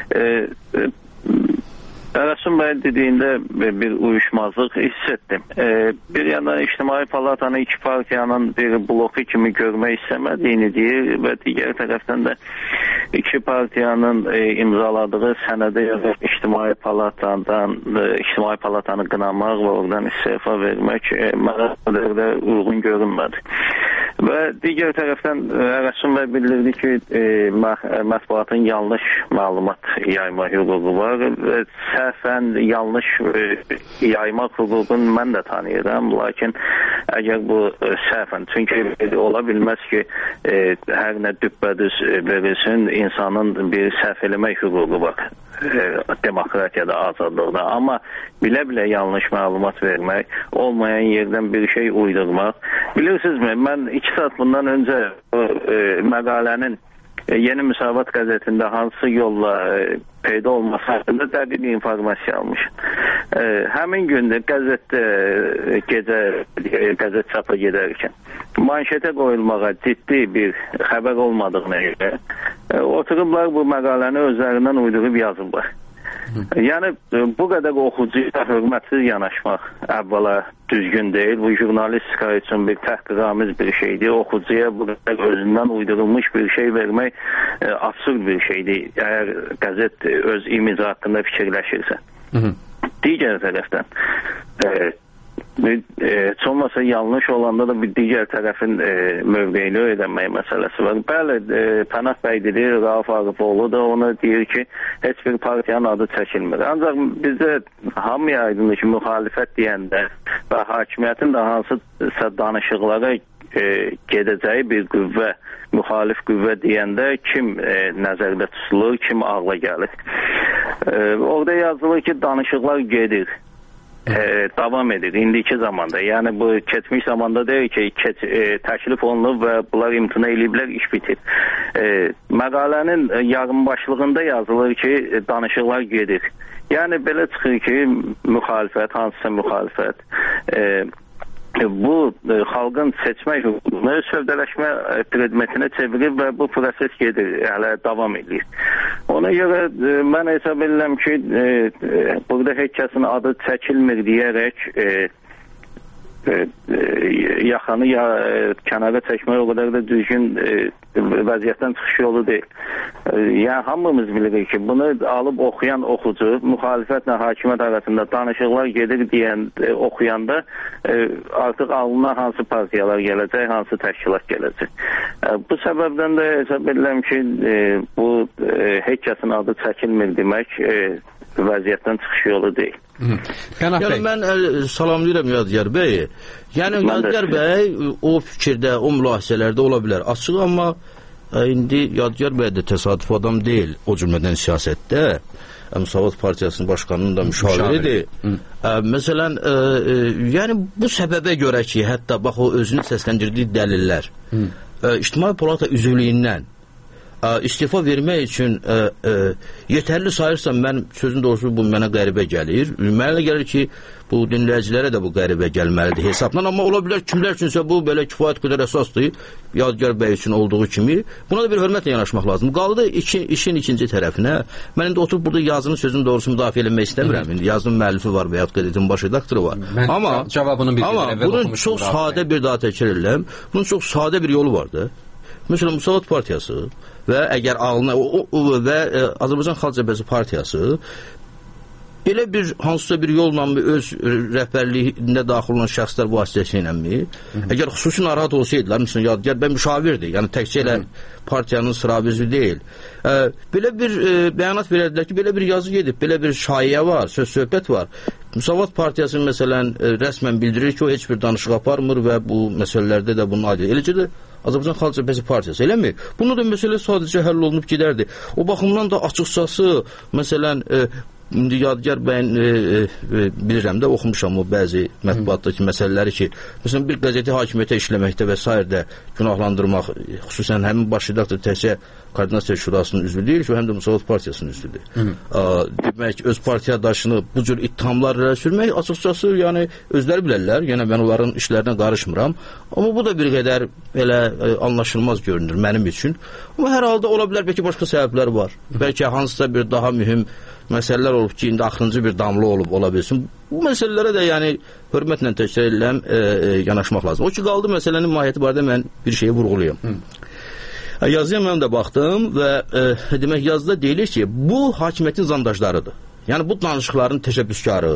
Rəsul bəyin dediyində bir uyuşmazlıq hiss etdim. Bir yandan ictimai palatanı iki partiyanın bir bloku kimi görmək istəmədiyini deyir və digər tərəfdən də iki partiyanın imzaladığı sənədə ictimai palatanı qınamaq və oradan istifa vermək mənə qədər uyğun görünmədi. Və digər tərəfdən Rəsul bəy bildirdi ki, mətbuatın yanlış məlumat yayma hüququ var və səhvən yanlış yaymaq hüququnu mən də tanıyıram, lakin əgər bu səhvən, çünki ola bilməz ki, hər nə düppədüz verilsin, insanın bir səhv eləmək hüququ var demokratiyada, azadlıqda. Amma bilə-bilə yanlış məlumat vermək, olmayan yerdən bir şey uydurmaq. Bilirsinizmi, mən 2 saat bundan öncə məqalənin Yeni Müsavat qəzetində hansı yolla peyda olması haqqında dəqiq informasiya almışım. Həmin gündə qəzetdə qəzet çapa gedərkən manşetə qoyulmağa ciddi bir xəbər olmadığına görə oturublar bu məqaləni özlərindən uydurub yazırlar. Yəni bu qədər oxucuya hörmətsiz yanaşmaq əvvəla düzgün deyil. Bu jurnalistika üçün bir təhqiramiz bir şeydir. Oxucuya bu qədər özündən uydurulmuş bir şey vermək absurd bir şeydir. Əgər qəzet öz imici haqqında fikirləşirsə. Digər tərəfdən heç olmasa yanlış olanda da bir digər tərəfin mövqeyini öyrənmək məsələsi var. Bəli, Pənah bəy deyir, Rauf Arıfoğlu da ona deyir ki, heç bir partiyanın adı çəkilmir. Ancaq bizdə hamıya aydındır ki, müxalifət deyəndə və hakimiyyətin də hansısa danışıqlara gedəcəyi bir qüvvə, müxalif qüvvə deyəndə kim nəzərdə tutulur, kim ağla gəlir. Orada yazılır ki, danışıqlar gedir, davam edir indiki zamanda. Yəni bu keçmiş zamanda deyil ki, təklif olunub və bunlar imtina ediblər, iş bitir. Məqalənin yarımbaşlığında yazılır ki, danışıqlar gedir. Yəni belə çıxır ki, müxalifət, hansısa müxalifət bu xalqın seçmək hüququnu sövdələşmə predmetinə çevirir və bu proses gedir, hələ davam edir. Ona görə mən hesab edirəm ki, burada heç kəsin adı çəkilmir deyərək yaxanı kənara çəkmək o qədər də düzgün vəziyyətdən çıxış yolu deyil. Yəni hamımız bilirik ki, bunu alıb oxuyan oxucu, müxalifətlə hakimiyyət arasında danışıqlar gedir deyən oxuyanda artıq ağlına hansı partiyalar gələcək, hansı təşkilat gələcək. Bu səbəbdən də hesab edirəm ki, bu heç kəsin adı çəkilmir demək vəziyyətdən çıxış yolu deyil.
Yəni mən salamlayıram Yadigar bəy. Yəni Yadigar bəy o fikirdə, o mülahisələrdə ola bilər. Açıq, amma indi Yadigar bəy də təsadüf adam deyil. O cümlədən siyasətdə Müsavat Partiyasının başqanının da müşaviridir. Məsələn, yəni bu səbəbə görə ki, hətta bax o özünü səsləndirdiyi dəlillər İctimai Palata üzvlüyündən istifa vermək üçün yetərli sayırsam, mən sözün doğrusu bu mənə qəribə gəlir. Mənə gəlir ki, bu dinləyicilərə də bu qəribə gəlməlidir hesabla, amma ola bilər kimlər üçünsə bu belə kifayət qədər əsasdır, Yadigar bəy üçün olduğu kimi. Buna da bir hörmətlə yanaşmaq lazım. Qaldı işin ikinci tərəfinə. Mən indi oturub burada yazının sözün doğrusu müdafiə eləmək istəmirəm. İndi yazının müəllifi var və yaxud qəzetin baş redaktoru var. Amma bunun çox sadə bir daha təkrar edirəm. Bunun çox sadə bir yolu vardı. Məsələn, Müsavat Partiyası və əgər ağlına və Azərbaycan Xalq Cəbhəsi Partiyası belə bir hansısa bir yolla öz rəhbərliyində daxil olan şəxslər vasitəsilə əgər xüsusi narahat olsaydılar, məsələn, Yadigar bəy müşavirdir, yəni təkcə elə partiyanın sıra üzvü deyil. Belə bir bəyanat verədilər ki, belə bir yazı gedib, belə bir şayiə var, söz-söhbət var. Müsavat Partiyası məsələn rəsmən bildirir ki, o heç bir danışıq aparmır və bu məsələlərdə də bunun aydın. Eləcə də Azərbaycan Xalq Cəbhəsi Partiyası, eləmi? Bunu da məsələ sadəcə həll olunub gedərdi. O baxımdan da açıqcası, məsələn, indi Yadigar bəyin bilirəm də, oxumuşam o bəzi mətbuatdakı məsələləri ki, məsələn, bir qəzeti hakimiyyətə işləməkdə və s. də günahlandırmaq, xüsusən həmin baş redaktor təkcə Koordinasiya Şurasının üzvü deyil ki, həm də Müsavat Partiyasının üzvüdür. Demək, öz partiyadaşını bu cür ittihamlarla sürmək, açıqcası, yəni özləri bilərlər, yəni mən onların işlərinə qarışmıram, amma bu da bir qədər belə anlaşılmaz görünür mənim üçün. Amma hər halda ola bilər, bəlkə başqa səbəblər var. Bəlkə hansısa bir daha mühüm məsələlər olub ki, indi axırıncı bir damla olub, ola bilsin. Bu məsələlərə də yəni hörmətlə təkrar edirəm, yanaşmaq lazım. O ki, qaldı məsələnin mahiyyəti barədə mən bir şeyi vurğulayım. Yazıya mən də baxdım və demək yazıda deyilir ki, bu hakimiyyətin zandaşlarıdır. Yəni bu danışıqların təşəbbüskarı,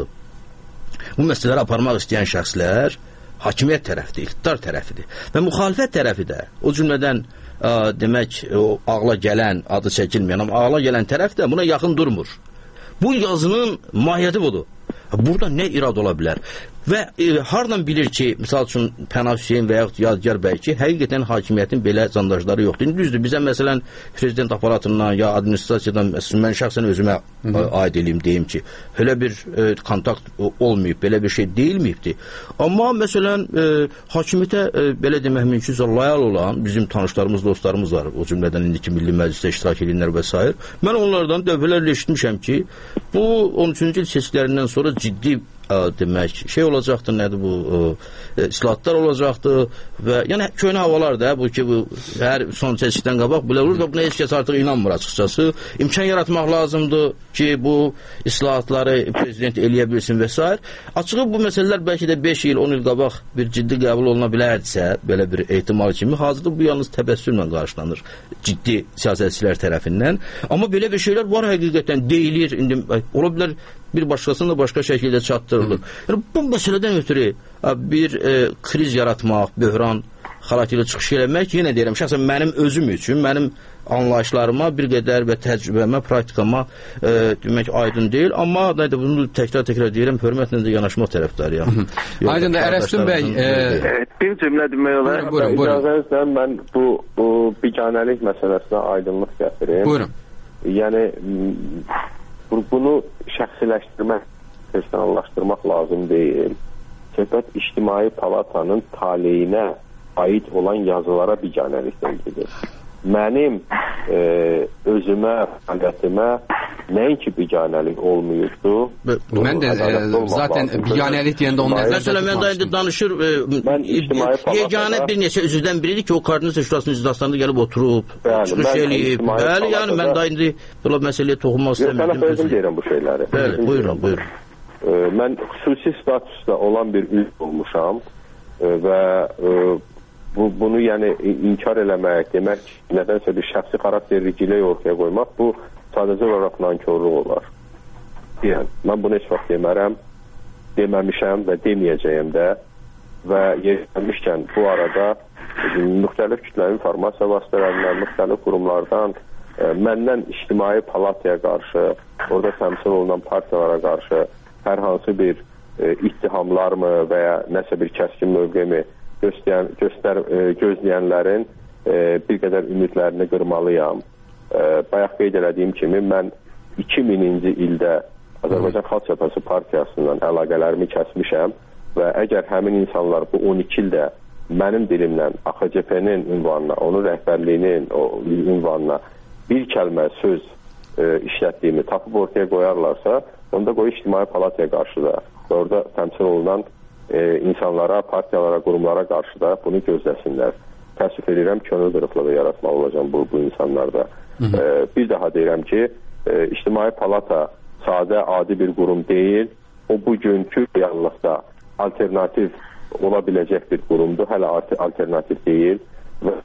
bu məsələləri aparmaq istəyən şəxslər hakimiyyət tərəfidir, iqtidar tərəfidir. Və müxalifət tərəfi də o cümlədən demək o ağla gələn, adı çəkilməyən, amma ağla gələn tərəf də buna yaxın durmur. Bu yazının mahiyyəti budur. Burada nə irad ola bilər? Və hardan bilir ki, misal üçün Pənah Hüseyin və yaxud Yadigar bəy ki, həqiqətən hakimiyyətin belə zandaşları yoxdur. İndi düzdür, bizə məsələn prezident aparatından ya administrasiyadan, mən şəxsən özümə aid eləyim, deyim ki, elə bir kontakt olmayıb, belə bir şey deyilməyibdir. Amma məsələn hakimiyyətə belə demək mümkünsə loyal olan bizim tanışlarımız, dostlarımız var, o cümlədən indiki Milli Məclisdə iştirak edirlər və s. Mən onlardan dəfələrlə eşitmişəm ki, bu 13-cü il seçkilərindən sonra ciddi demək şey olacaqdır, nədir bu islahatlar olacaqdır və yəni köhnə havalar da bu ki, bu hər son seçkidən qabaq belə olur da buna heç kəs artıq inanmır açıqcası. İmkan yaratmaq lazımdır ki, bu islahatları prezident eləyə bilsin və s. Açığı bu məsələlər bəlkə də 5 il, 10 il qabaq bir ciddi qəbul oluna bilərdisə, belə bir ehtimal kimi, hazırda bu yalnız təbəssümlə qarşılanır ciddi siyasətçilər tərəfindən. Amma belə bir şeylər var həqiqətən, deyilir, indi ola bilər bir başqasını da başqa şəkildə çatdırılır. Yəni, bu məsələdən ötürü bir kriz yaratmaq, böhran xarakterli çıxış eləmək, yenə deyirəm, şəxsən mənim özüm üçün, mənim anlayışlarıma bir qədər və təcrübəmə, praktikama demək aydın deyil, amma bunu təkrar deyirəm, hörmətlə də yanaşmaq tərəfdarıyam.
Aydın da, Ərəstun bəy,
bir cümlə demək olar, icazənizlə mən bu biganəlik məsələsinə aydınlıq gətirim.
Buyurun.
Yəni, bunu şəxsiləşdirmək, personallaşdırmaq lazım deyil. Söhbət İctimai Palatanın taleyinə aid olan yazılara biganəlikdən gedir. Mənim özümə, fəaliyyətimə nəinki biganəlik olmuyubdu.
Mən də zaten biganəlik deyəndə onun nəzərdə
tutmaq. Mən də indi danışır, yeganə bir neçə üzvdən biridir ki, o Koordinasiya Şurasının iclaslarında gəlib oturub, çıxış eləyib. Bəli, yəni mən də indi bu məsələyə toxunmaq istəmirdim.
Sənə özüm deyirəm bu şeyləri.
Bəli, buyurun.
Mən xüsusi statusda olan bir üzv olmuşam və bunu yəni inkar eləmək, demək, nədənsə bir şəxsi xarakterlilik ortaya qoymaq, bu sadəcə olaraq nankörlük olar. Yəni, mən bunu heç vaxt demərəm, deməmişəm və deməyəcəyəm də və yerləmişkən bu arada müxtəlif kütləvi informasiya vasitələrindən, müxtəlif qurumlardan məndən İctimai Palataya qarşı, orada təmsil olunan partiyalara qarşı hər hansı bir ittihamlarmı və ya nəsə bir kəskin mövqemi gözləyənlərin bir qədər ümidlərini qırmalıyam. Bayaq qeyd elədiyim kimi, mən 2000-ci ildə Azərbaycan Xalq Cəbhəsi Partiyasından əlaqələrimi kəsmişəm və əgər həmin insanlar bu 12 ildə mənim dilimdən AXCP-nin ünvanına, onun rəhbərliyinin ünvanına bir kəlmə söz işlətdiyimi tapıb ortaya qoyarlarsa, onda qoy İctimai Palataya qarşı da və orada təmsil olunan insanlara, partiyalara, qurumlara qarşı da bunu gözləsinlər. Təəssüf edirəm, könül qırıqlığı yaratmalı olacaq bu insanlarda. Bir daha deyirəm ki, İctimai Palata sadə, adi bir qurum deyil. O bugünkü reallıqda alternativ ola biləcək bir qurumdur. Hələ alternativ deyil və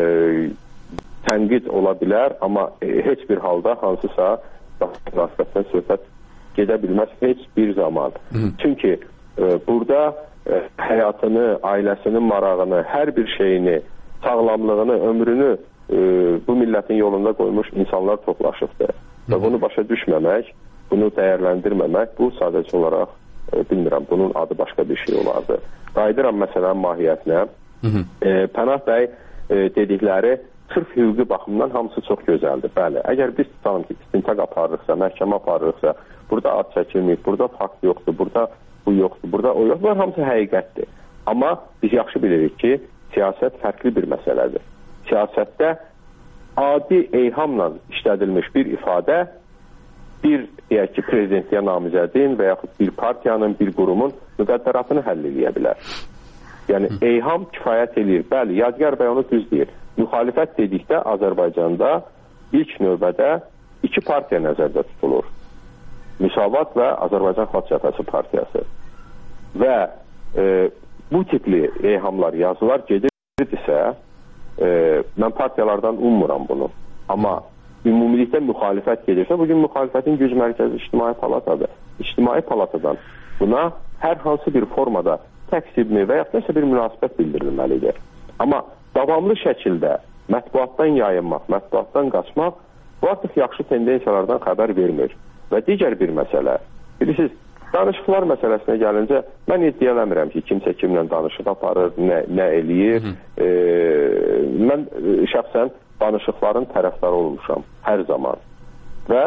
tənqid ola bilər, amma heç bir halda hansısa münasibətdən söhbət gedə bilməz heç bir zaman. Çünki burada həyatını, ailəsinin marağını, hər bir şeyini, sağlamlığını, ömrünü bu millətin yolunda qoymuş insanlar toplaşıbdır. Və bunu başa düşməmək, bunu dəyərləndirməmək, bu sadəcə olaraq, bilmirəm, bunun adı başqa bir şey olardı. Qayıdıram məsələnin mahiyyətinə. Pənah bəy dedikləri sırf hüquqi baxımdan hamısı çox gözəldir. Bəli, əgər biz tutalım ki, istintaq aparırıqsa, məhkəmə aparırıqsa, burada ad çəkilməyib, burada fakt yoxdur, burada bu yoxdur, burada o yoxdur, bunlar hamısı həqiqətdir. Amma biz yaxşı bilirik ki, siyasət fərqli bir məsələdir. Siyasətdə adi eyhamla işlədilmiş bir ifadə bir, deyək ki, prezidentliyə namizədin və yaxud bir partiyanın, bir qurumun müqəddəratını həll edə bilər. Yəni, eyham kifayət edir. Bəli, Yadigar bəy onu düz deyir. Müxalifət dedikdə Azərbaycanda ilk növbədə iki partiya nəzərdə tutulur. Müsavat və Azərbaycan Xalq Cəbhəsi Partiyası. Və bu tipli eyhamlar, yazılar gedirdisə, mən partiyalardan ummuram bunu. Amma ümumilikdə müxalifət gedirsə, bugün müxalifətin güc mərkəzi İctimai Palatadır. İctimai Palatadan buna hər hansı bir formada təksibmi və yaxud nəsə bir münasibət bildirilməlidir. Amma davamlı şəkildə mətbuatdan yayınmaq, mətbuatdan qaçmaq bu artıq yaxşı tendensiyalardan xəbər vermir. Və digər bir məsələ, bilirsiniz, danışıqlar məsələsinə gəlincə, mən iddia eləmirəm ki, kimsə kimlə danışıq aparır, nə eləyir. Mən şəxsən danışıqların tərəfdarı olmuşam hər zaman və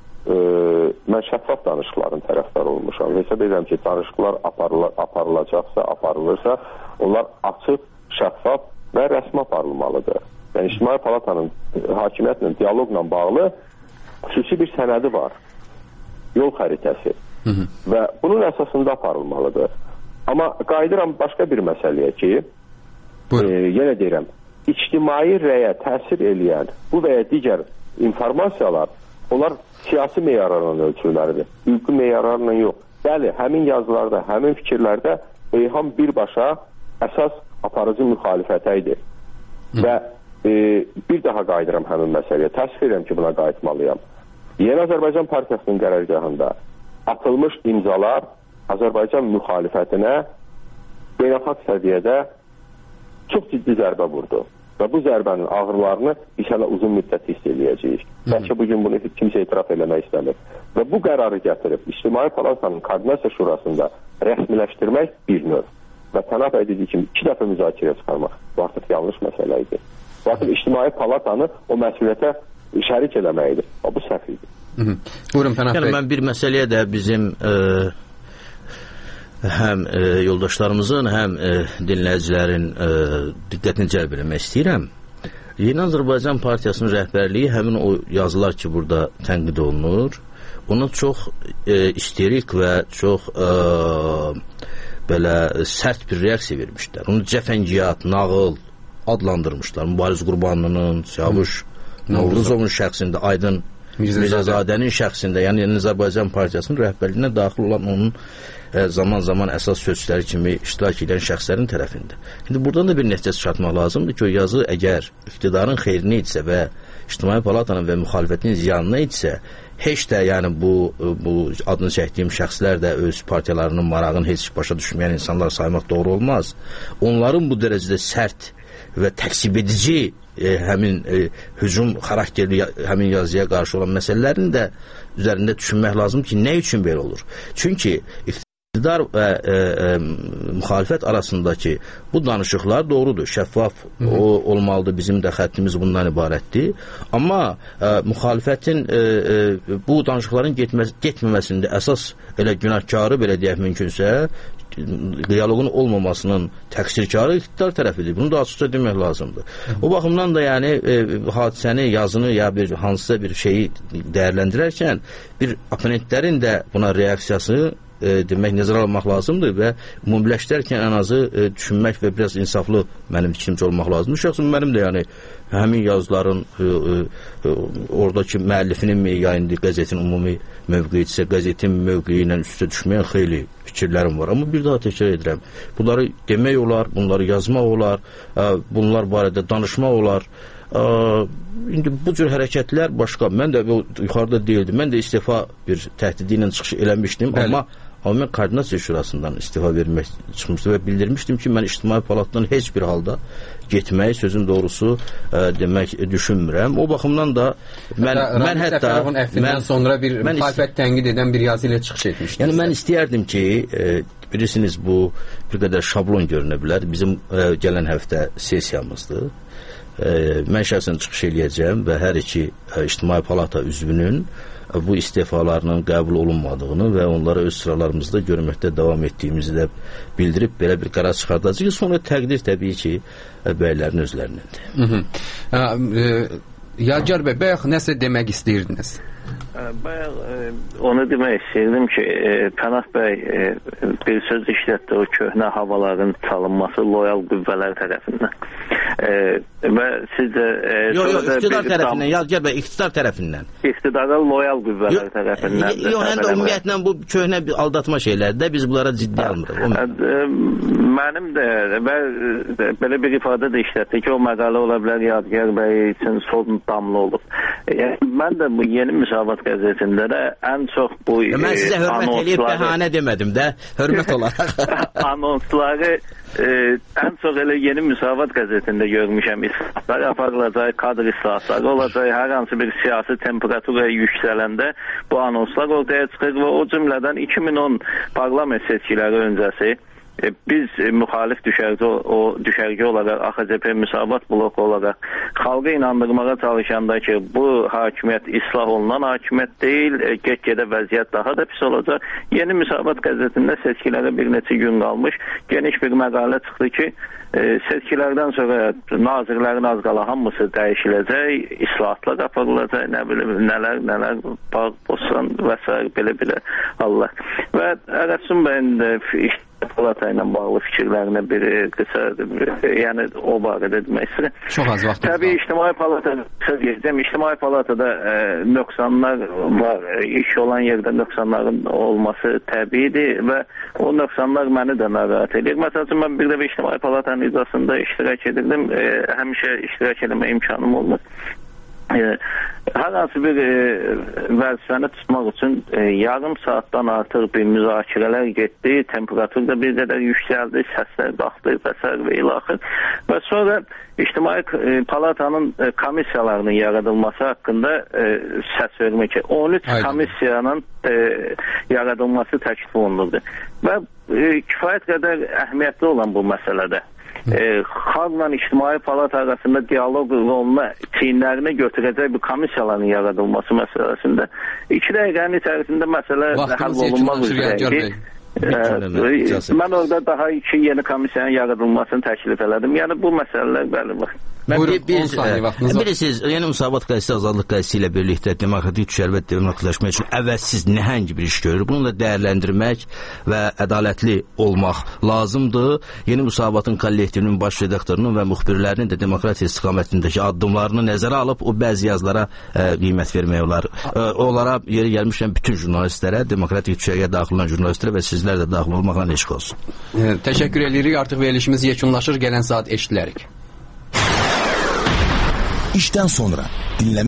mən şəffaf danışıqların tərəfdarı olmuşam. Və hesab edirəm ki, danışıqlar aparılacaqsa, aparılırsa, onlar açıq, şəffaf və rəsmi aparılmalıdır. Yəni, İctimai Palatanın hakimiyyətlə, diyaloqla bağlı xüsusi bir sənədi var, yol xəritəsi və bunun əsasında aparılmalıdır. Amma qayıdıram başqa bir məsələyə ki, yenə deyirəm, ictimai rəyə təsir eləyən bu və ya digər informasiyalar, onlar siyasi meyarlarla ölçülməlidir, hüquqi meyarlarla yox. Bəli, həmin yazılarda, həmin fikirlərdə eyham birbaşa əsas aparıcı müxalifətə idi. Və bir daha qayıdıram həmin məsələyə, təəssüf edirəm ki, buna qayıtmalıyam. Yeni Azərbaycan Partiyasının qərargahında atılmış imzalar Azərbaycan müxalifətinə beynəlxalq səviyyədə çox ciddi zərbə vurdu. Və bu zərbənin ağrılarını biz hələ uzun müddət hiss eləyəcəyik. Bəlkə bugün bunu kimsə etiraf eləmək istəmir. Və bu qərarı gətirib İctimai Palatanın Koordinasiya Şurasında rəsmiləşdirmək bir növ. Və Pənah bəy dediyi kimi 2 dəfə müzakirəyə çıxarmaq bu artıq yanlış məsələ idi. Bu artıq İctimai Palatanı o məsuliyyətə şərik eləməkdir. Bu səhv idi.
Buyurun Pənah bəy.
Mən bir məsələyə də bizim həm yoldaşlarımızın, həm dinləyicilərin diqqətini cəlb eləmək istəyirəm. Yeni Azərbaycan Partiyasının rəhbərliyi həmin o yazılar ki, burada tənqid olunur, ona çox isterik və çox belə sərt bir reaksiya vermişlər. Onu cəfəngiyat, nağıl adlandırmışlar. Mübariz Qurbanlının, Siyavuş Novruzovun şəxsində, Aydın Mirzazadənin şəxsində, yəni Azərbaycan Partiyasının rəhbərliyinə daxil olan onun zaman-zaman əsas sözçüləri kimi iştirak edən şəxslərin tərəfində. İndi buradan da bir nəticə çıxartmaq lazımdır ki, o yazı əgər iktidarın xeyrinə etsə və İctimai Palatanın və müxalifətin ziyanına etsə, heç də yəni bu adını çəkdiyim şəxslər də öz partiyalarının marağını heç başa düşməyən insanlar saymaq doğru olmaz. Onların bu dərəcədə sərt və təksib edici həmin hücum xarakterli həmin yazıya qarşı olan məsələlərin də üzərində düşünmək lazım ki, nə üçün belə olur? Çünki iqtidar və müxalifət arasındakı bu danışıqlar doğrudur, şəffaf olmalıdır, bizim də xəttimiz bundan ibarətdir. Amma müxalifətin bu danışıqların getməməsində əsas elə günahkarı, belə deyək mümkünsə, diyaloqun olmamasının təqsirkarı iqtidar tərəfidir. Bunu da açıqca demək lazımdır. O baxımdan da yəni hadisəni, yazını ya bir hansısa bir şeyi dəyərləndirərkən bir oponentlərin də buna reaksiyası demək nəzərə almaq lazımdır və ümumiləşdirərkən ən azı düşünmək və biraz insaflı mənim fikrimcə olmaq lazımdır. Şəxsən mənim də yəni həmin yazıların oradakı müəllifinin mi, ya indi qəzetin ümumi mövqeyidirsə, qəzetin mövqeyi ilə üstə düşməyən xeyli fikirlərim var. Amma bir daha təkrar edirəm. Bunları demək olar, bunları yazmaq olar, bunlar barədə danışmaq olar. İndi bu cür hərəkətlər başqa. Mən də yuxarıda deyildim. Mən də istifa bir təhdidi ilə çıxış eləmişdim. Amma mən Koordinasiya Şurasından istifa vermək çıxmışdım və bildirmişdim ki, mən İctimai Palatdan heç bir halda getməyi sözün doğrusu demək düşünmürəm. O baxımdan da mən hətta
sonra bir müxalifət tənqid edən bir yazı ilə çıxış etmişdim.
Yəni mən istəyərdim ki, bilirsiniz bu bir qədər şablon görünə bilər. Bizim gələn həftə sessiyamızdır. Mən şəxsən çıxış eləyəcəm və hər iki İctimai Palata üzvünün bu istefalarının qəbul olunmadığını və onlara öz sıralarımızda görməkdə davam etdiyimizi də bildirib belə bir qərar çıxardacaq. Sonra təqdir təbii ki, bəylərin özlərindəndir.
Yadigar bəy, bayaq nəsə demək istəyirdiniz?
Bayaq onu demək istəyirdim ki, Pənah bəy bir söz işlətdi, o köhnə havaların çalınması loyal qüvvələr tərəfindən. Və sizdə
iqtidar tərəfindən, Yadigar bəy, iqtidar tərəfindən.
İqtidara loyal qüvvələr tərəfindən.
Həm də ümumiyyətlə bu köhnə bir aldatma şeylərdə biz bunlara ciddi almırıq.
Mənim də belə bir ifadə də işlətdi ki, o məqalə ola bilər Yadigar bəy üçün son damla olub. Mən də bu yeni Müsavat qəzetində də ən çox bu
mən sizə hörmət eləyib bəhanə demədim də, hörmət olaraq.
Anonsları ən çox elə yeni Müsavat qəzetində görmüşəm. İslahatlar aparılacaq, kadr islahatları olacaq, hər hansı bir siyasi temperaturaya yüksələndə bu anonslar ortaya çıxır və o cümlədən 2010 parlament seçkiləri öncəsi biz müxalif düşərgə olaraq AXCP Müsavat bloku olaraq xalqı inandırmağa çalışanda ki, bu hakimiyyət islah olunan hakimiyyət deyil, get-gedə vəziyyət daha da pis olacaq. Yeni Müsavat qəzetində seçkilərə bir neçə gün qalmış geniş bir məqalə çıxdı ki, seçkilərdən sonra nazirlərin az qala hamısı dəyişiləcək, islahatlar aparılacaq, nələr, bağ, bostan və s. belə Allah. Və Ərəbsun bəyin də Palata ilə bağlı fikirlərinə bir qısa, yəni o barədə demək istəyirəm.
Çox az vaxtımız var.
Təbii İctimai Palatada İctimai Palatada nöqsanlar var. İş olan yerdə nöqsanların olması təbiidir və o nöqsanlar məni də narahat edir. Məsələn, mən bir də İctimai Palatanın iclasında iştirak edirdim. Həmişə iştirak eləmə imkanım olmur. hər hansı bir vəzifəni tutmaq üçün yarım saatdan artıq bir müzakirələr getdi, temperatur da bir qədər yüksəldi, səslər qalxdı və s. və ilaxır. Və sonra İctimai Palatanın komissiyalarının yaradılması haqqında səs vermək ki, 13 komissiyanın yaradılması təklif olunurdu. Və kifayət qədər əhəmiyyətli olan bu məsələdə xalqla İctimai Palata arasında diyaloq roluna çiyinlərini götürəcək bir komissiyaların yaradılması məsələsində 2 dəqiqənin içərisində məsələ həll olunmaq üzrə. Mən orada daha 2 yeni komissiyanın yaradılmasını təklif elədim. Yəni bu məsələlər bəli var.
Bilirsiniz, yeni Müsavat Qəzisi, Azadlıq Qəzisi ilə birlikdə demokratik düşər və demokratlaşmaq üçün əvəzsiz nəhəng bir iş görür. Bunu da dəyərləndirmək və ədalətli olmaq lazımdır. Yeni Müsavatın kollektivinin baş redaktorunun və müxbirlərinin də demokratiya istiqamətindəki addımlarını nəzərə alıb o bəzi yazılara qiymət vermək olar. Onlara yeri gəlmişkən bütün jurnalistlərə, demokratik düşərə daxil olan jurnalistlərə və sizlər də daxil olmaqla eşq olsun.
Təşəkkür edirik. Artıq verilişimiz yekunlaşır. Gələn saat eşidilərik.
İşdən sonra dinləmək